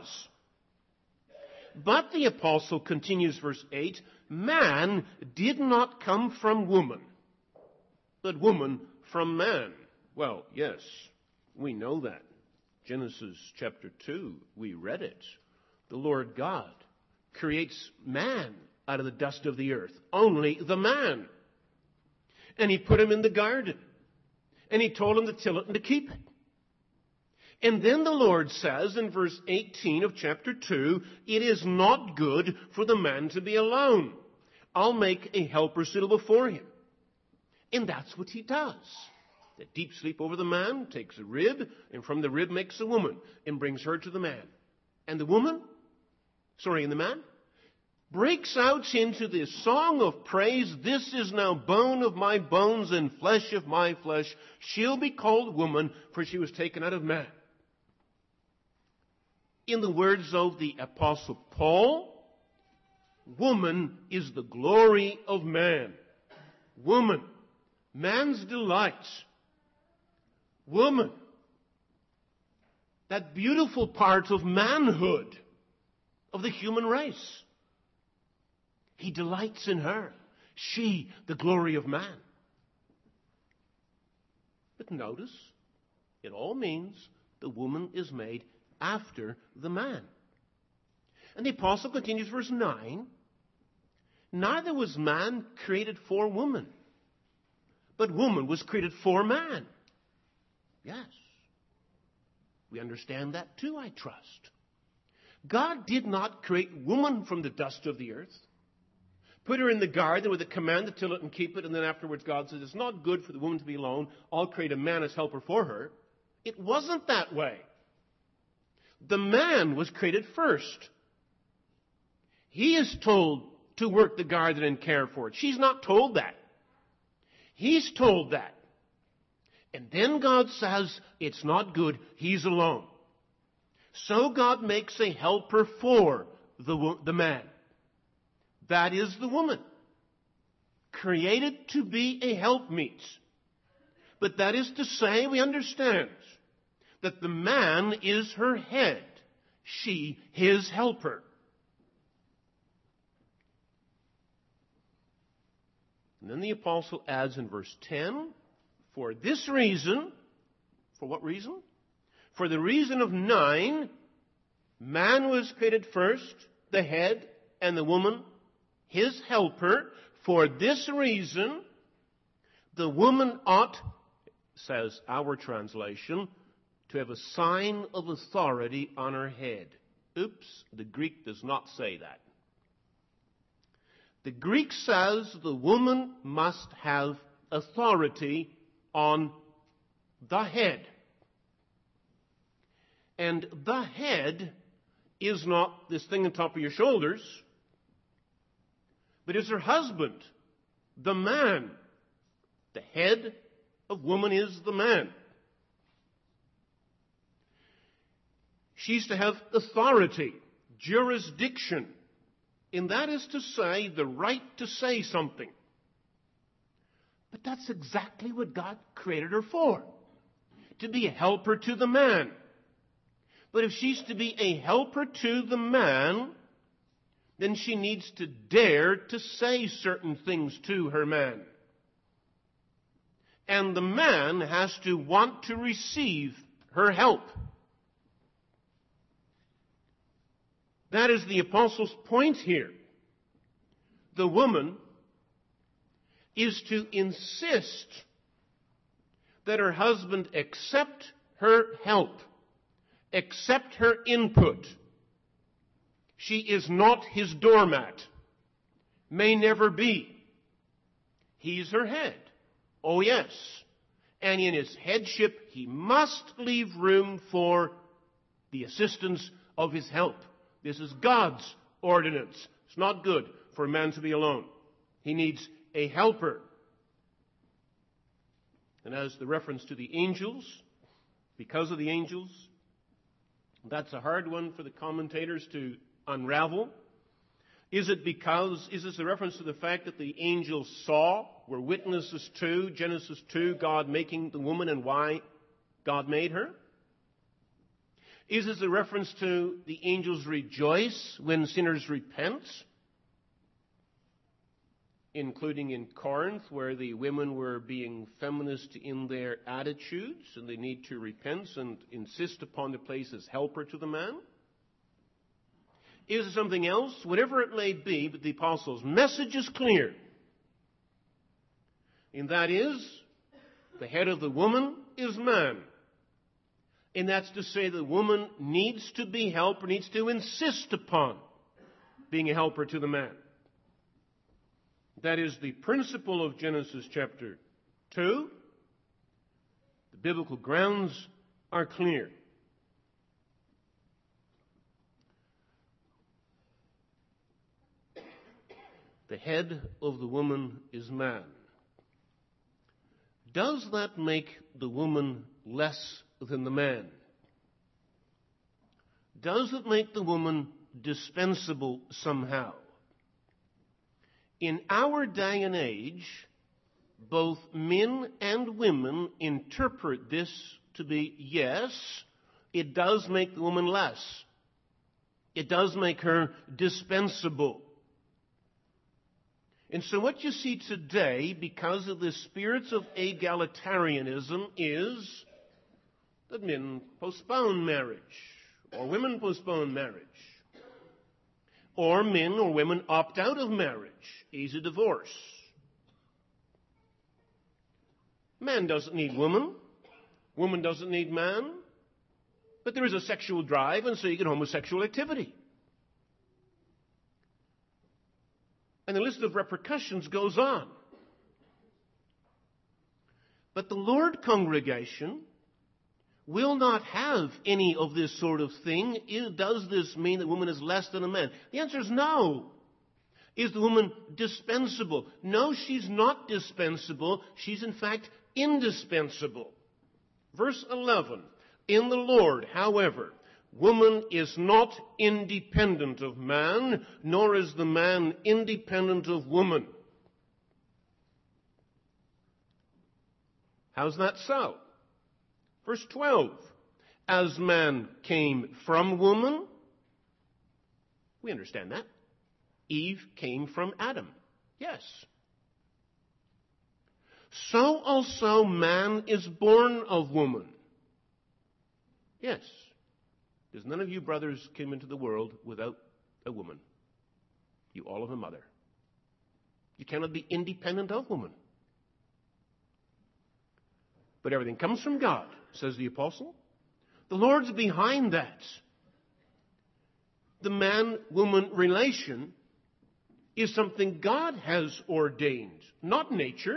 But the apostle continues, verse 8, man did not come from woman, but woman from man. Well, yes, we know that. Genesis chapter 2, we read it. The Lord God creates man out of the dust of the earth, only the man. And he put him in the garden, and he told him to till it and to keep it. And then the Lord says in verse 18 of chapter 2, it is not good for the man to be alone. I'll make a helper suitable for him. And that's what he does. The deep sleep over the man, takes a rib, and from the rib makes a woman, and brings her to the man. And the the man, breaks out into this song of praise. This is now bone of my bones and flesh of my flesh. She'll be called woman, for she was taken out of man. In the words of the Apostle Paul, woman is the glory of man. Woman, man's delight. Woman, that beautiful part of manhood of the human race. He delights in her. She, the glory of man. But notice, it all means the woman is made after the man. And the apostle continues, verse 9, neither was man created for woman, but woman was created for man. Yes. We understand that too, I trust. God did not create woman from the dust of the earth, put her in the garden with a command to till it and keep it, and then afterwards God says, it's not good for the woman to be alone. I'll create a man as helper for her. It wasn't that way. The man was created first. He is told to work the garden and care for it. She's not told that. He's told that. And then God says, it's not good. He's alone. So God makes a helper for the man. That is the woman. Created to be a helpmeet. But that is to say, we understand that the man is her head. She, his helper. And then the apostle adds in verse 10, for this reason, for what reason? For the reason of 9, man was created first, the head, and the woman, his helper. For this reason, the woman ought, says our translation, to have a sign of authority on her head. Oops, the Greek does not say that. The Greek says the woman must have authority on the head. And the head is not this thing on top of your shoulders, but is her husband, the man. The head of woman is the man. She's to have authority, jurisdiction. And that is to say, the right to say something. But that's exactly what God created her for. To be a helper to the man. But if she's to be a helper to the man, then she needs to dare to say certain things to her man. And the man has to want to receive her help. That is the apostle's point here. The woman is to insist that her husband accept her help, accept her input. She is not his doormat, may never be. He's her head. Oh yes. And in his headship, he must leave room for the assistance of his help. This is God's ordinance. It's not good for a man to be alone. He needs a helper. And as the reference to the angels, because of the angels, that's a hard one for the commentators to unravel. Is this a reference to the fact that the angels saw, were witnesses to, Genesis 2, God making the woman and why God made her? Is this a reference to the angels rejoice when sinners repent? Including in Corinth, where the women were being feminist in their attitudes, and they need to repent and insist upon the place as helper to the man? Is it something else? Whatever it may be, but the apostle's message is clear. And that is, the head of the woman is man. And that's to say the woman needs to be helped, or needs to insist upon being a helper to the man. That is the principle of Genesis chapter 2. The biblical grounds are clear. The head of the woman is man. Does that make the woman less than the man? Does it make the woman dispensable somehow? In our day and age, both men and women interpret this to be, yes, it does make the woman less. It does make her dispensable. And so what you see today, because of the spirits of egalitarianism, is that men postpone marriage, or women postpone marriage, or men or women opt out of marriage, easy divorce. Man doesn't need woman. Woman doesn't need man. But there is a sexual drive, and so you get homosexual activity. And the list of repercussions goes on. But the Lord congregation will not have any of this sort of thing. Does this mean that woman is less than a man? The answer is no. Is the woman dispensable? No, she's not dispensable. She's in fact indispensable. Verse 11. In the Lord, however, woman is not independent of man, nor is the man independent of woman. How's that so? Verse 12. As man came from woman, we understand that. Eve came from Adam. Yes. So also man is born of woman. Yes. Because none of you brothers came into the world without a woman. You all have a mother. You cannot be independent of woman. But everything comes from God, says the apostle. The Lord's behind that. The man-woman relation is something God has ordained, not nature,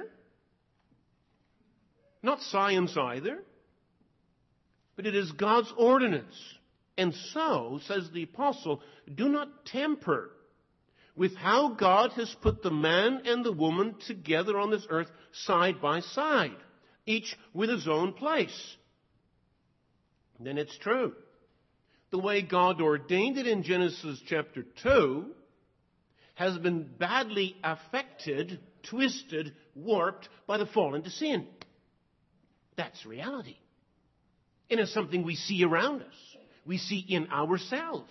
not science either, but it is God's ordinance. And so, says the apostle, do not tamper with how God has put the man and the woman together on this earth side by side, each with his own place. Then it's true. The way God ordained it in Genesis chapter 2 has been badly affected, twisted, warped by the fall into sin. That's reality. And it's something we see around us. We see in ourselves.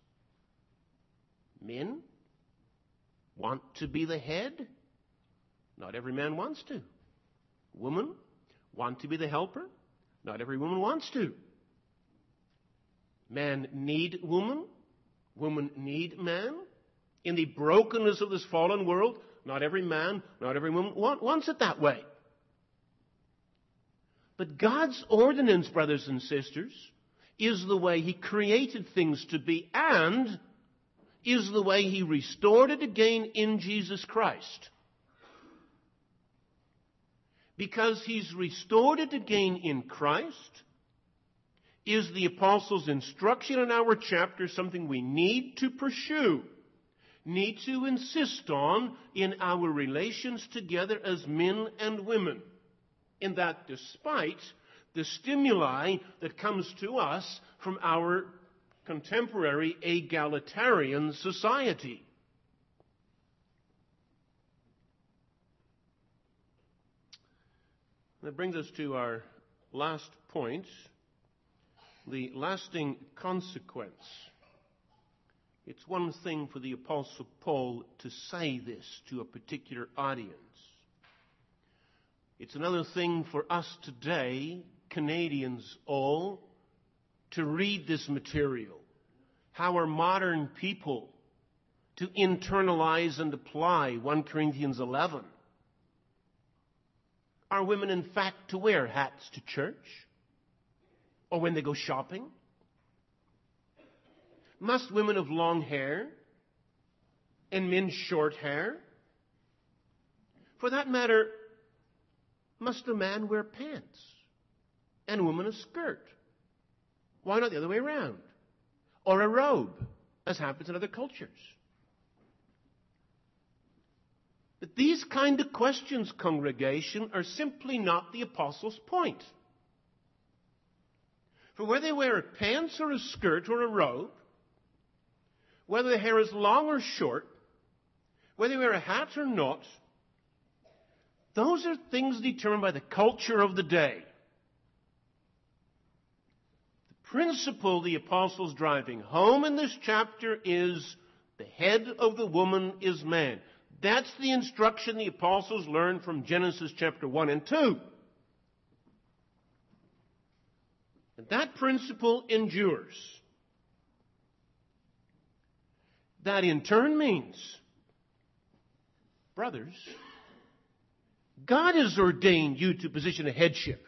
Men want to be the head. Not every man wants to. Women want to be the helper. Not every woman wants to. Men need woman. Women need man. In the brokenness of this fallen world, not every man, not every woman wants it that way. But God's ordinance, brothers and sisters, is the way He created things to be and is the way He restored it again in Jesus Christ. Because He's restored it again in Christ, is the apostle's instruction in our chapter something we need to pursue, need to insist on in our relations together as men and women. In that despite the stimuli that comes to us from our contemporary egalitarian society. That brings us to our last point, the lasting consequence. It's one thing for the Apostle Paul to say this to a particular audience. It's another thing for us today, Canadians all, to read this material. How are modern people to internalize and apply 1 Corinthians 11? Are women in fact to wear hats to church? Or when they go shopping? Must women have long hair and men short hair? For that matter, must a man wear pants and a woman a skirt? Why not the other way around? Or a robe, as happens in other cultures? But these kind of questions, congregation, are simply not the apostle's point. For whether they wear pants or a skirt or a robe, whether the hair is long or short, whether they wear a hat or not, those are things determined by the culture of the day. The principle the apostle's driving home in this chapter is the head of the woman is man. That's the instruction the apostles learned from Genesis chapter 1 and 2. And that principle endures. That in turn means, brothers, God has ordained you to a position of headship.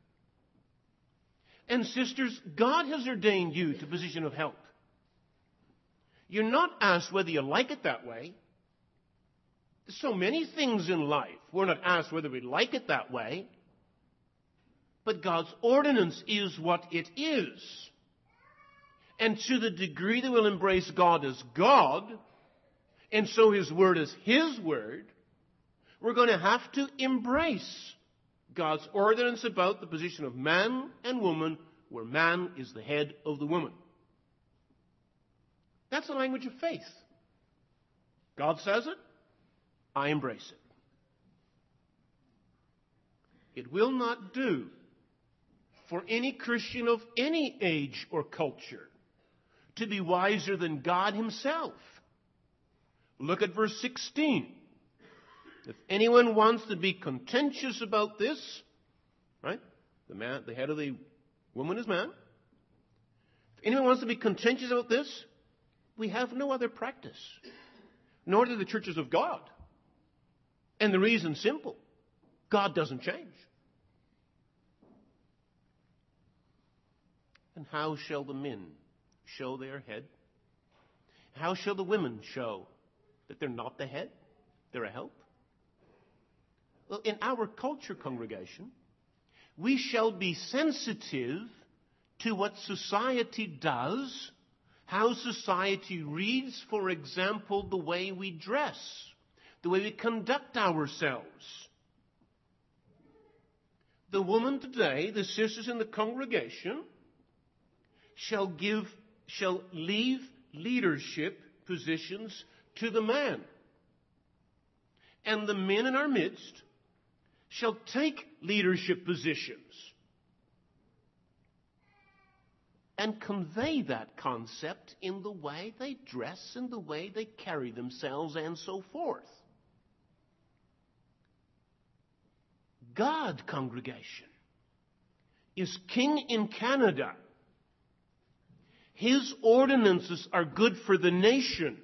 And sisters, God has ordained you to a position of help. You're not asked whether you like it that way. There's so many things in life. We're not asked whether we like it that way. But God's ordinance is what it is. And to the degree that we'll embrace God as God, and so His Word as His Word, we're going to have to embrace God's ordinance about the position of man and woman, where man is the head of the woman. That's the language of faith. God says it, I embrace it. It will not do for any Christian of any age or culture to be wiser than God Himself. Look at verse 16. If anyone wants to be contentious about this, right? The head of the woman is man. If anyone wants to be contentious about this, we have no other practice, nor do the churches of God. And the reason's simple. God doesn't change. And how shall the men show their head? How shall the women show that they're not the head? They're a help? Well, in our culture, congregation, we shall be sensitive to what society does, how society reads, for example, the way we dress, the way we conduct ourselves. The woman today, the sisters in the congregation, shall leave leadership positions to the man. And the men in our midst shall take leadership positions and convey that concept in the way they dress and the way they carry themselves and so forth. God, congregation, is king in Canada. His ordinances are good for the nation.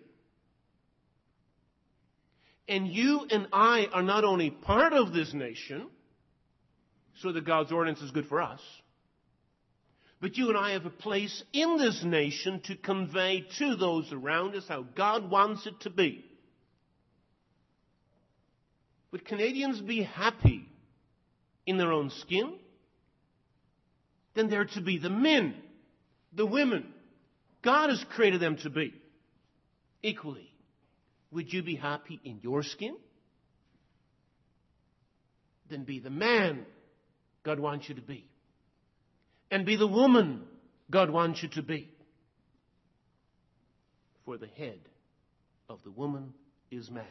And you and I are not only part of this nation, so that God's ordinance is good for us, but you and I have a place in this nation to convey to those around us how God wants it to be. Would Canadians be happy in their own skin? Then they're to be the men, the women God has created them to be. Equally, would you be happy in your skin? Then be the man God wants you to be. And be the woman God wants you to be. For the head of the woman is man.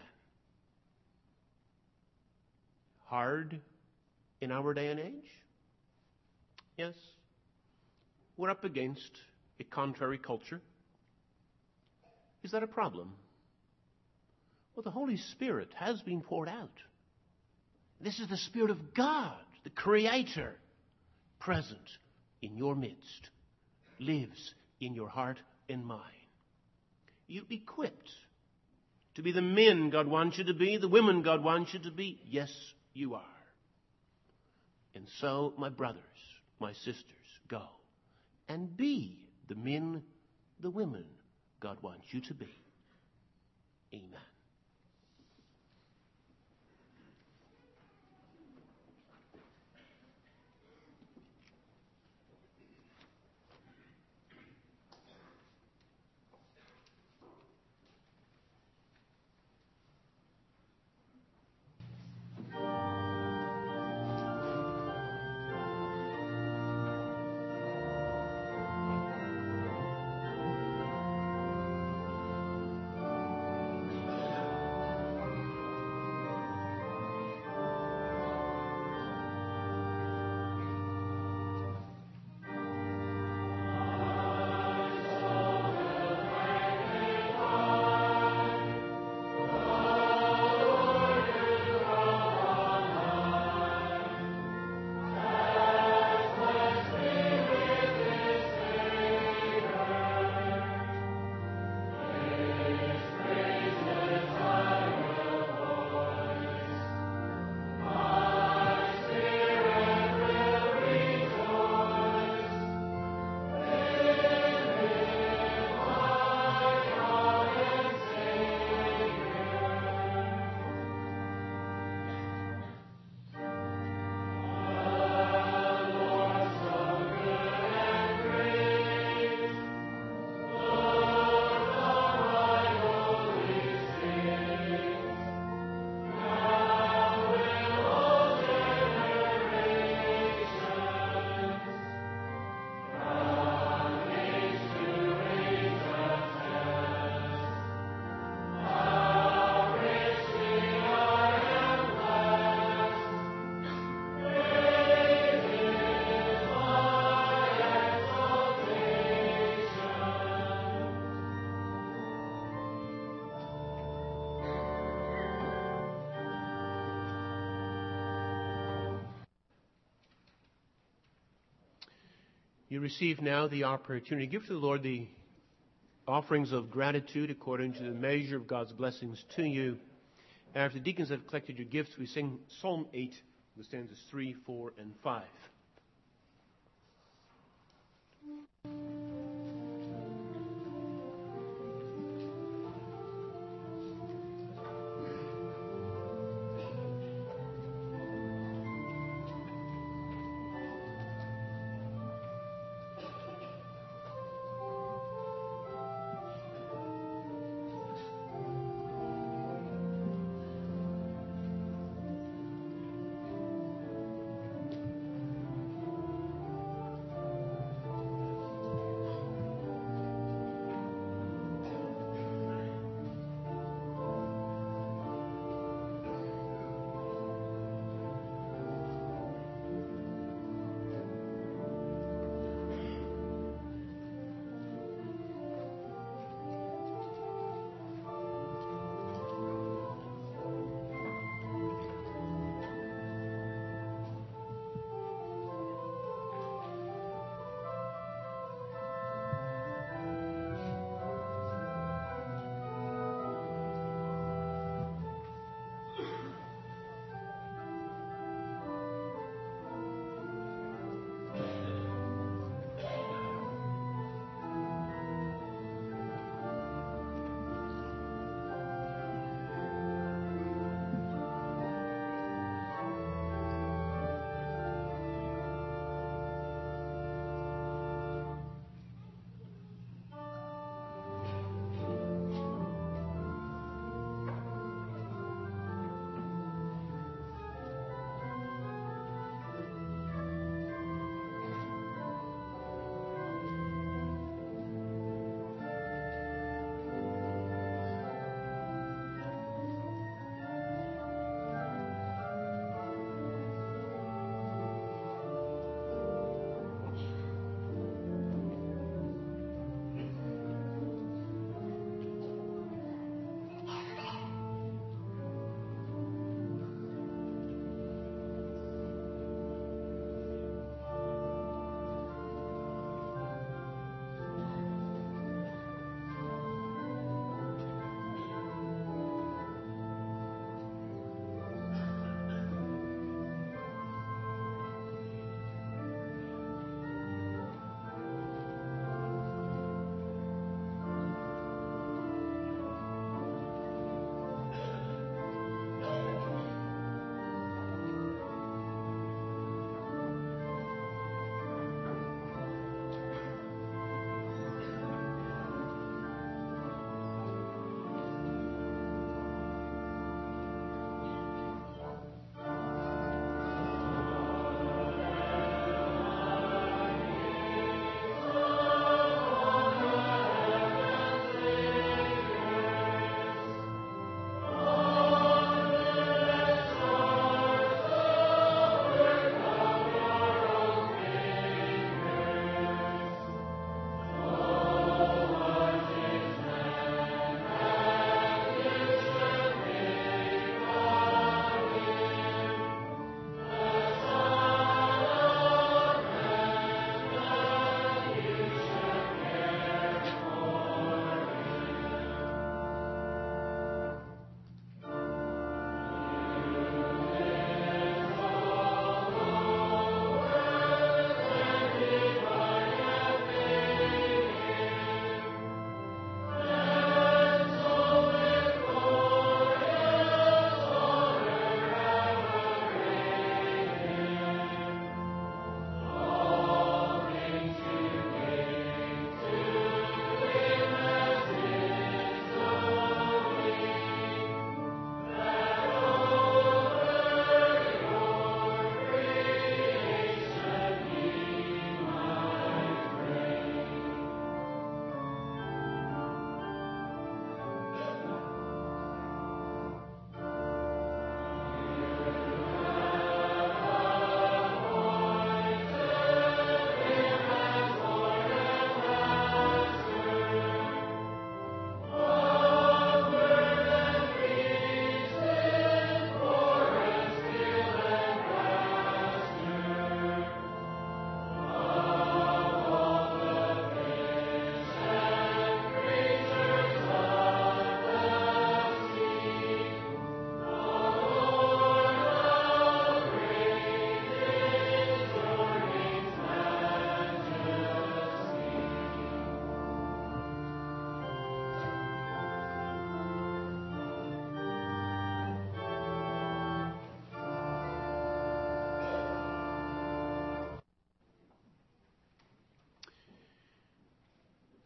Hard in our day and age? Yes. We're up against a contrary culture. Is that a problem? Well, the Holy Spirit has been poured out. This is the Spirit of God, the Creator, present in your midst, lives in your heart and mind. You're equipped to be the men God wants you to be, the women God wants you to be. Yes, you are. And so, my brothers, my sisters, go and be the men, the women God wants you to be. Amen. You receive now the opportunity to give to the Lord the offerings of gratitude according to the measure of God's blessings to you. After the deacons have collected your gifts, we sing Psalm 8, the stanzas 3, 4, and 5.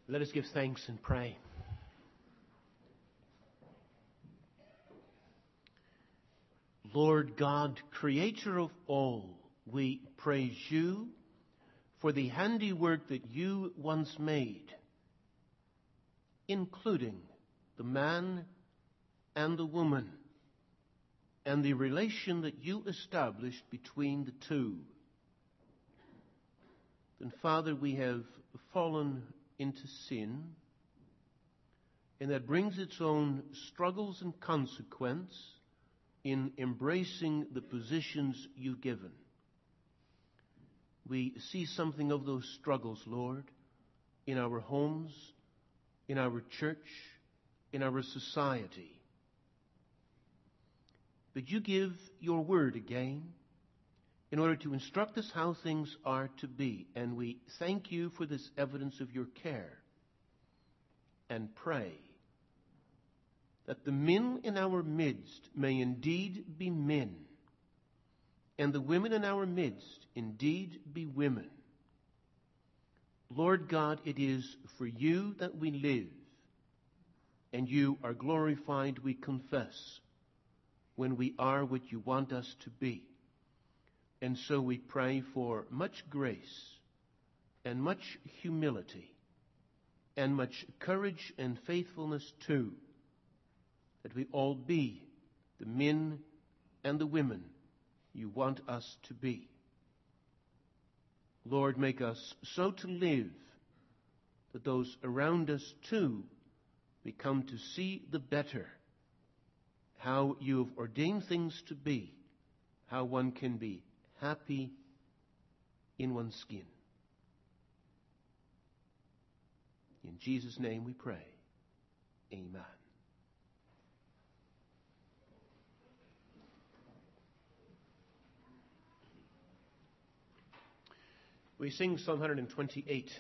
Let us give thanks and pray. Lord God, creator of all, we praise you for the handiwork that you once made, including the man and the woman, and the relation that you established between the two. Then, Father, we have fallen into sin, and that brings its own struggles and consequence in embracing the positions you've given. We see something of those struggles, Lord, in our homes, in our church, in our society. But you give your word again in order to instruct us how things are to be. And we thank you for this evidence of your care and pray that the men in our midst may indeed be men, and the women in our midst indeed be women. Lord God, it is for you that we live, and you are glorified, we confess, when we are what you want us to be. And so we pray for much grace and much humility and much courage and faithfulness too, that we all be the men and the women you want us to be. Lord, make us so to live that those around us too become to see the better how you have ordained things to be, how one can be happy in one's skin. In Jesus' name we pray. Amen. We sing Psalm 128.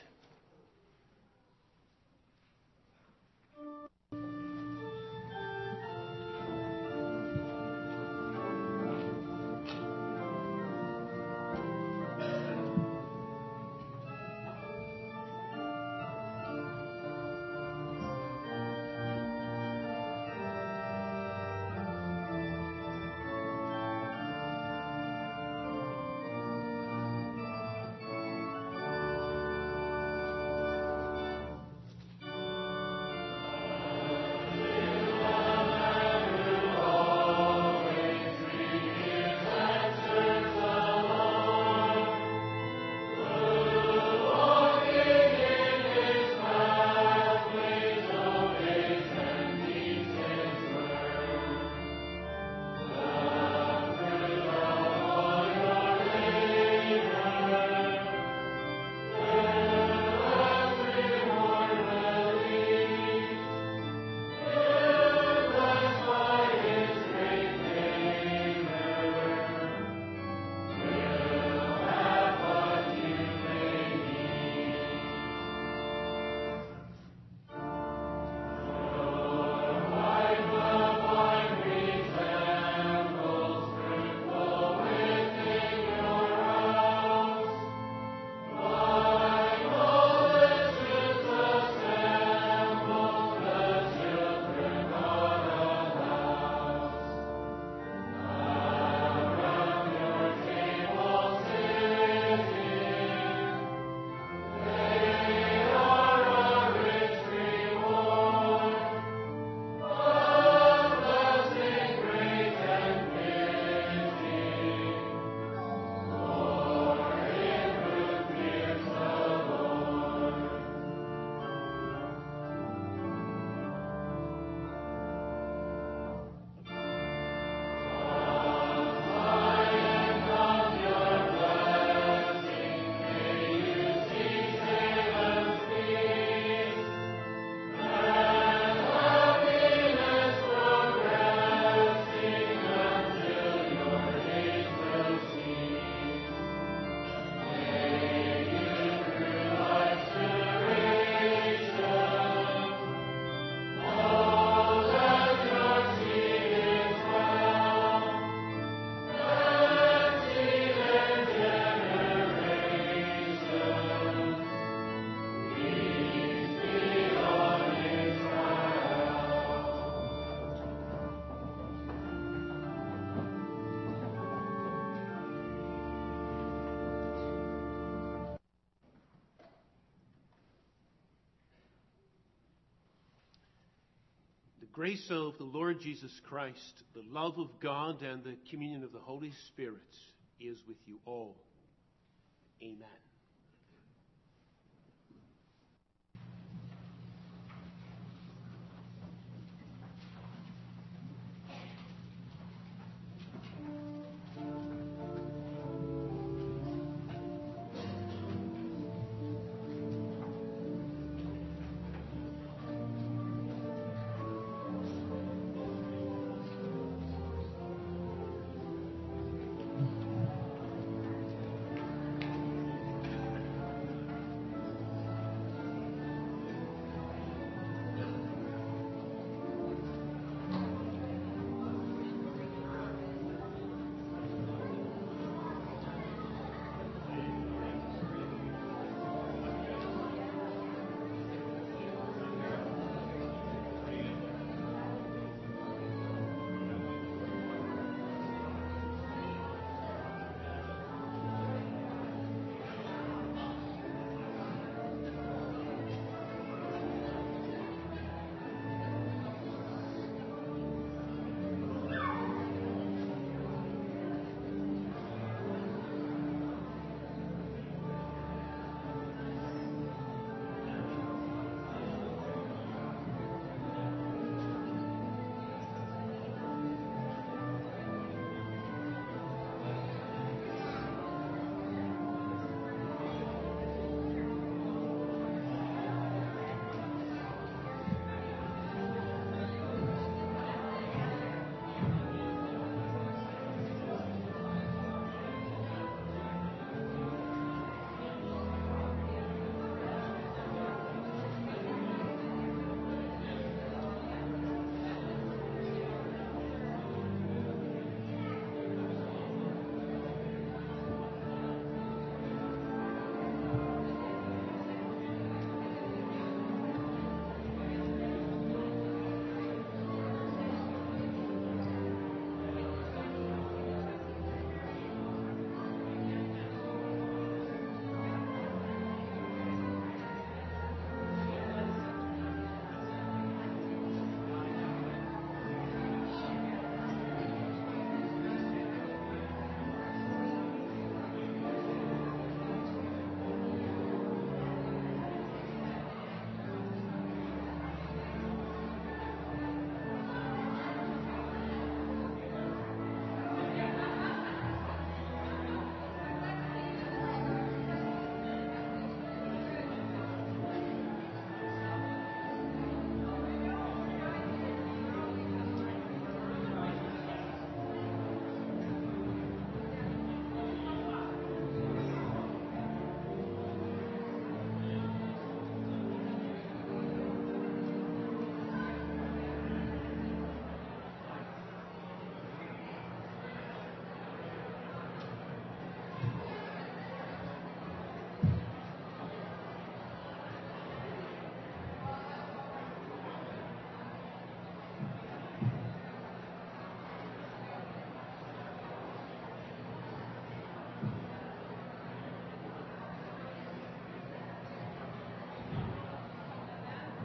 grace of the Lord Jesus Christ, the love of God, and the communion of the Holy Spirit is with you all. Amen.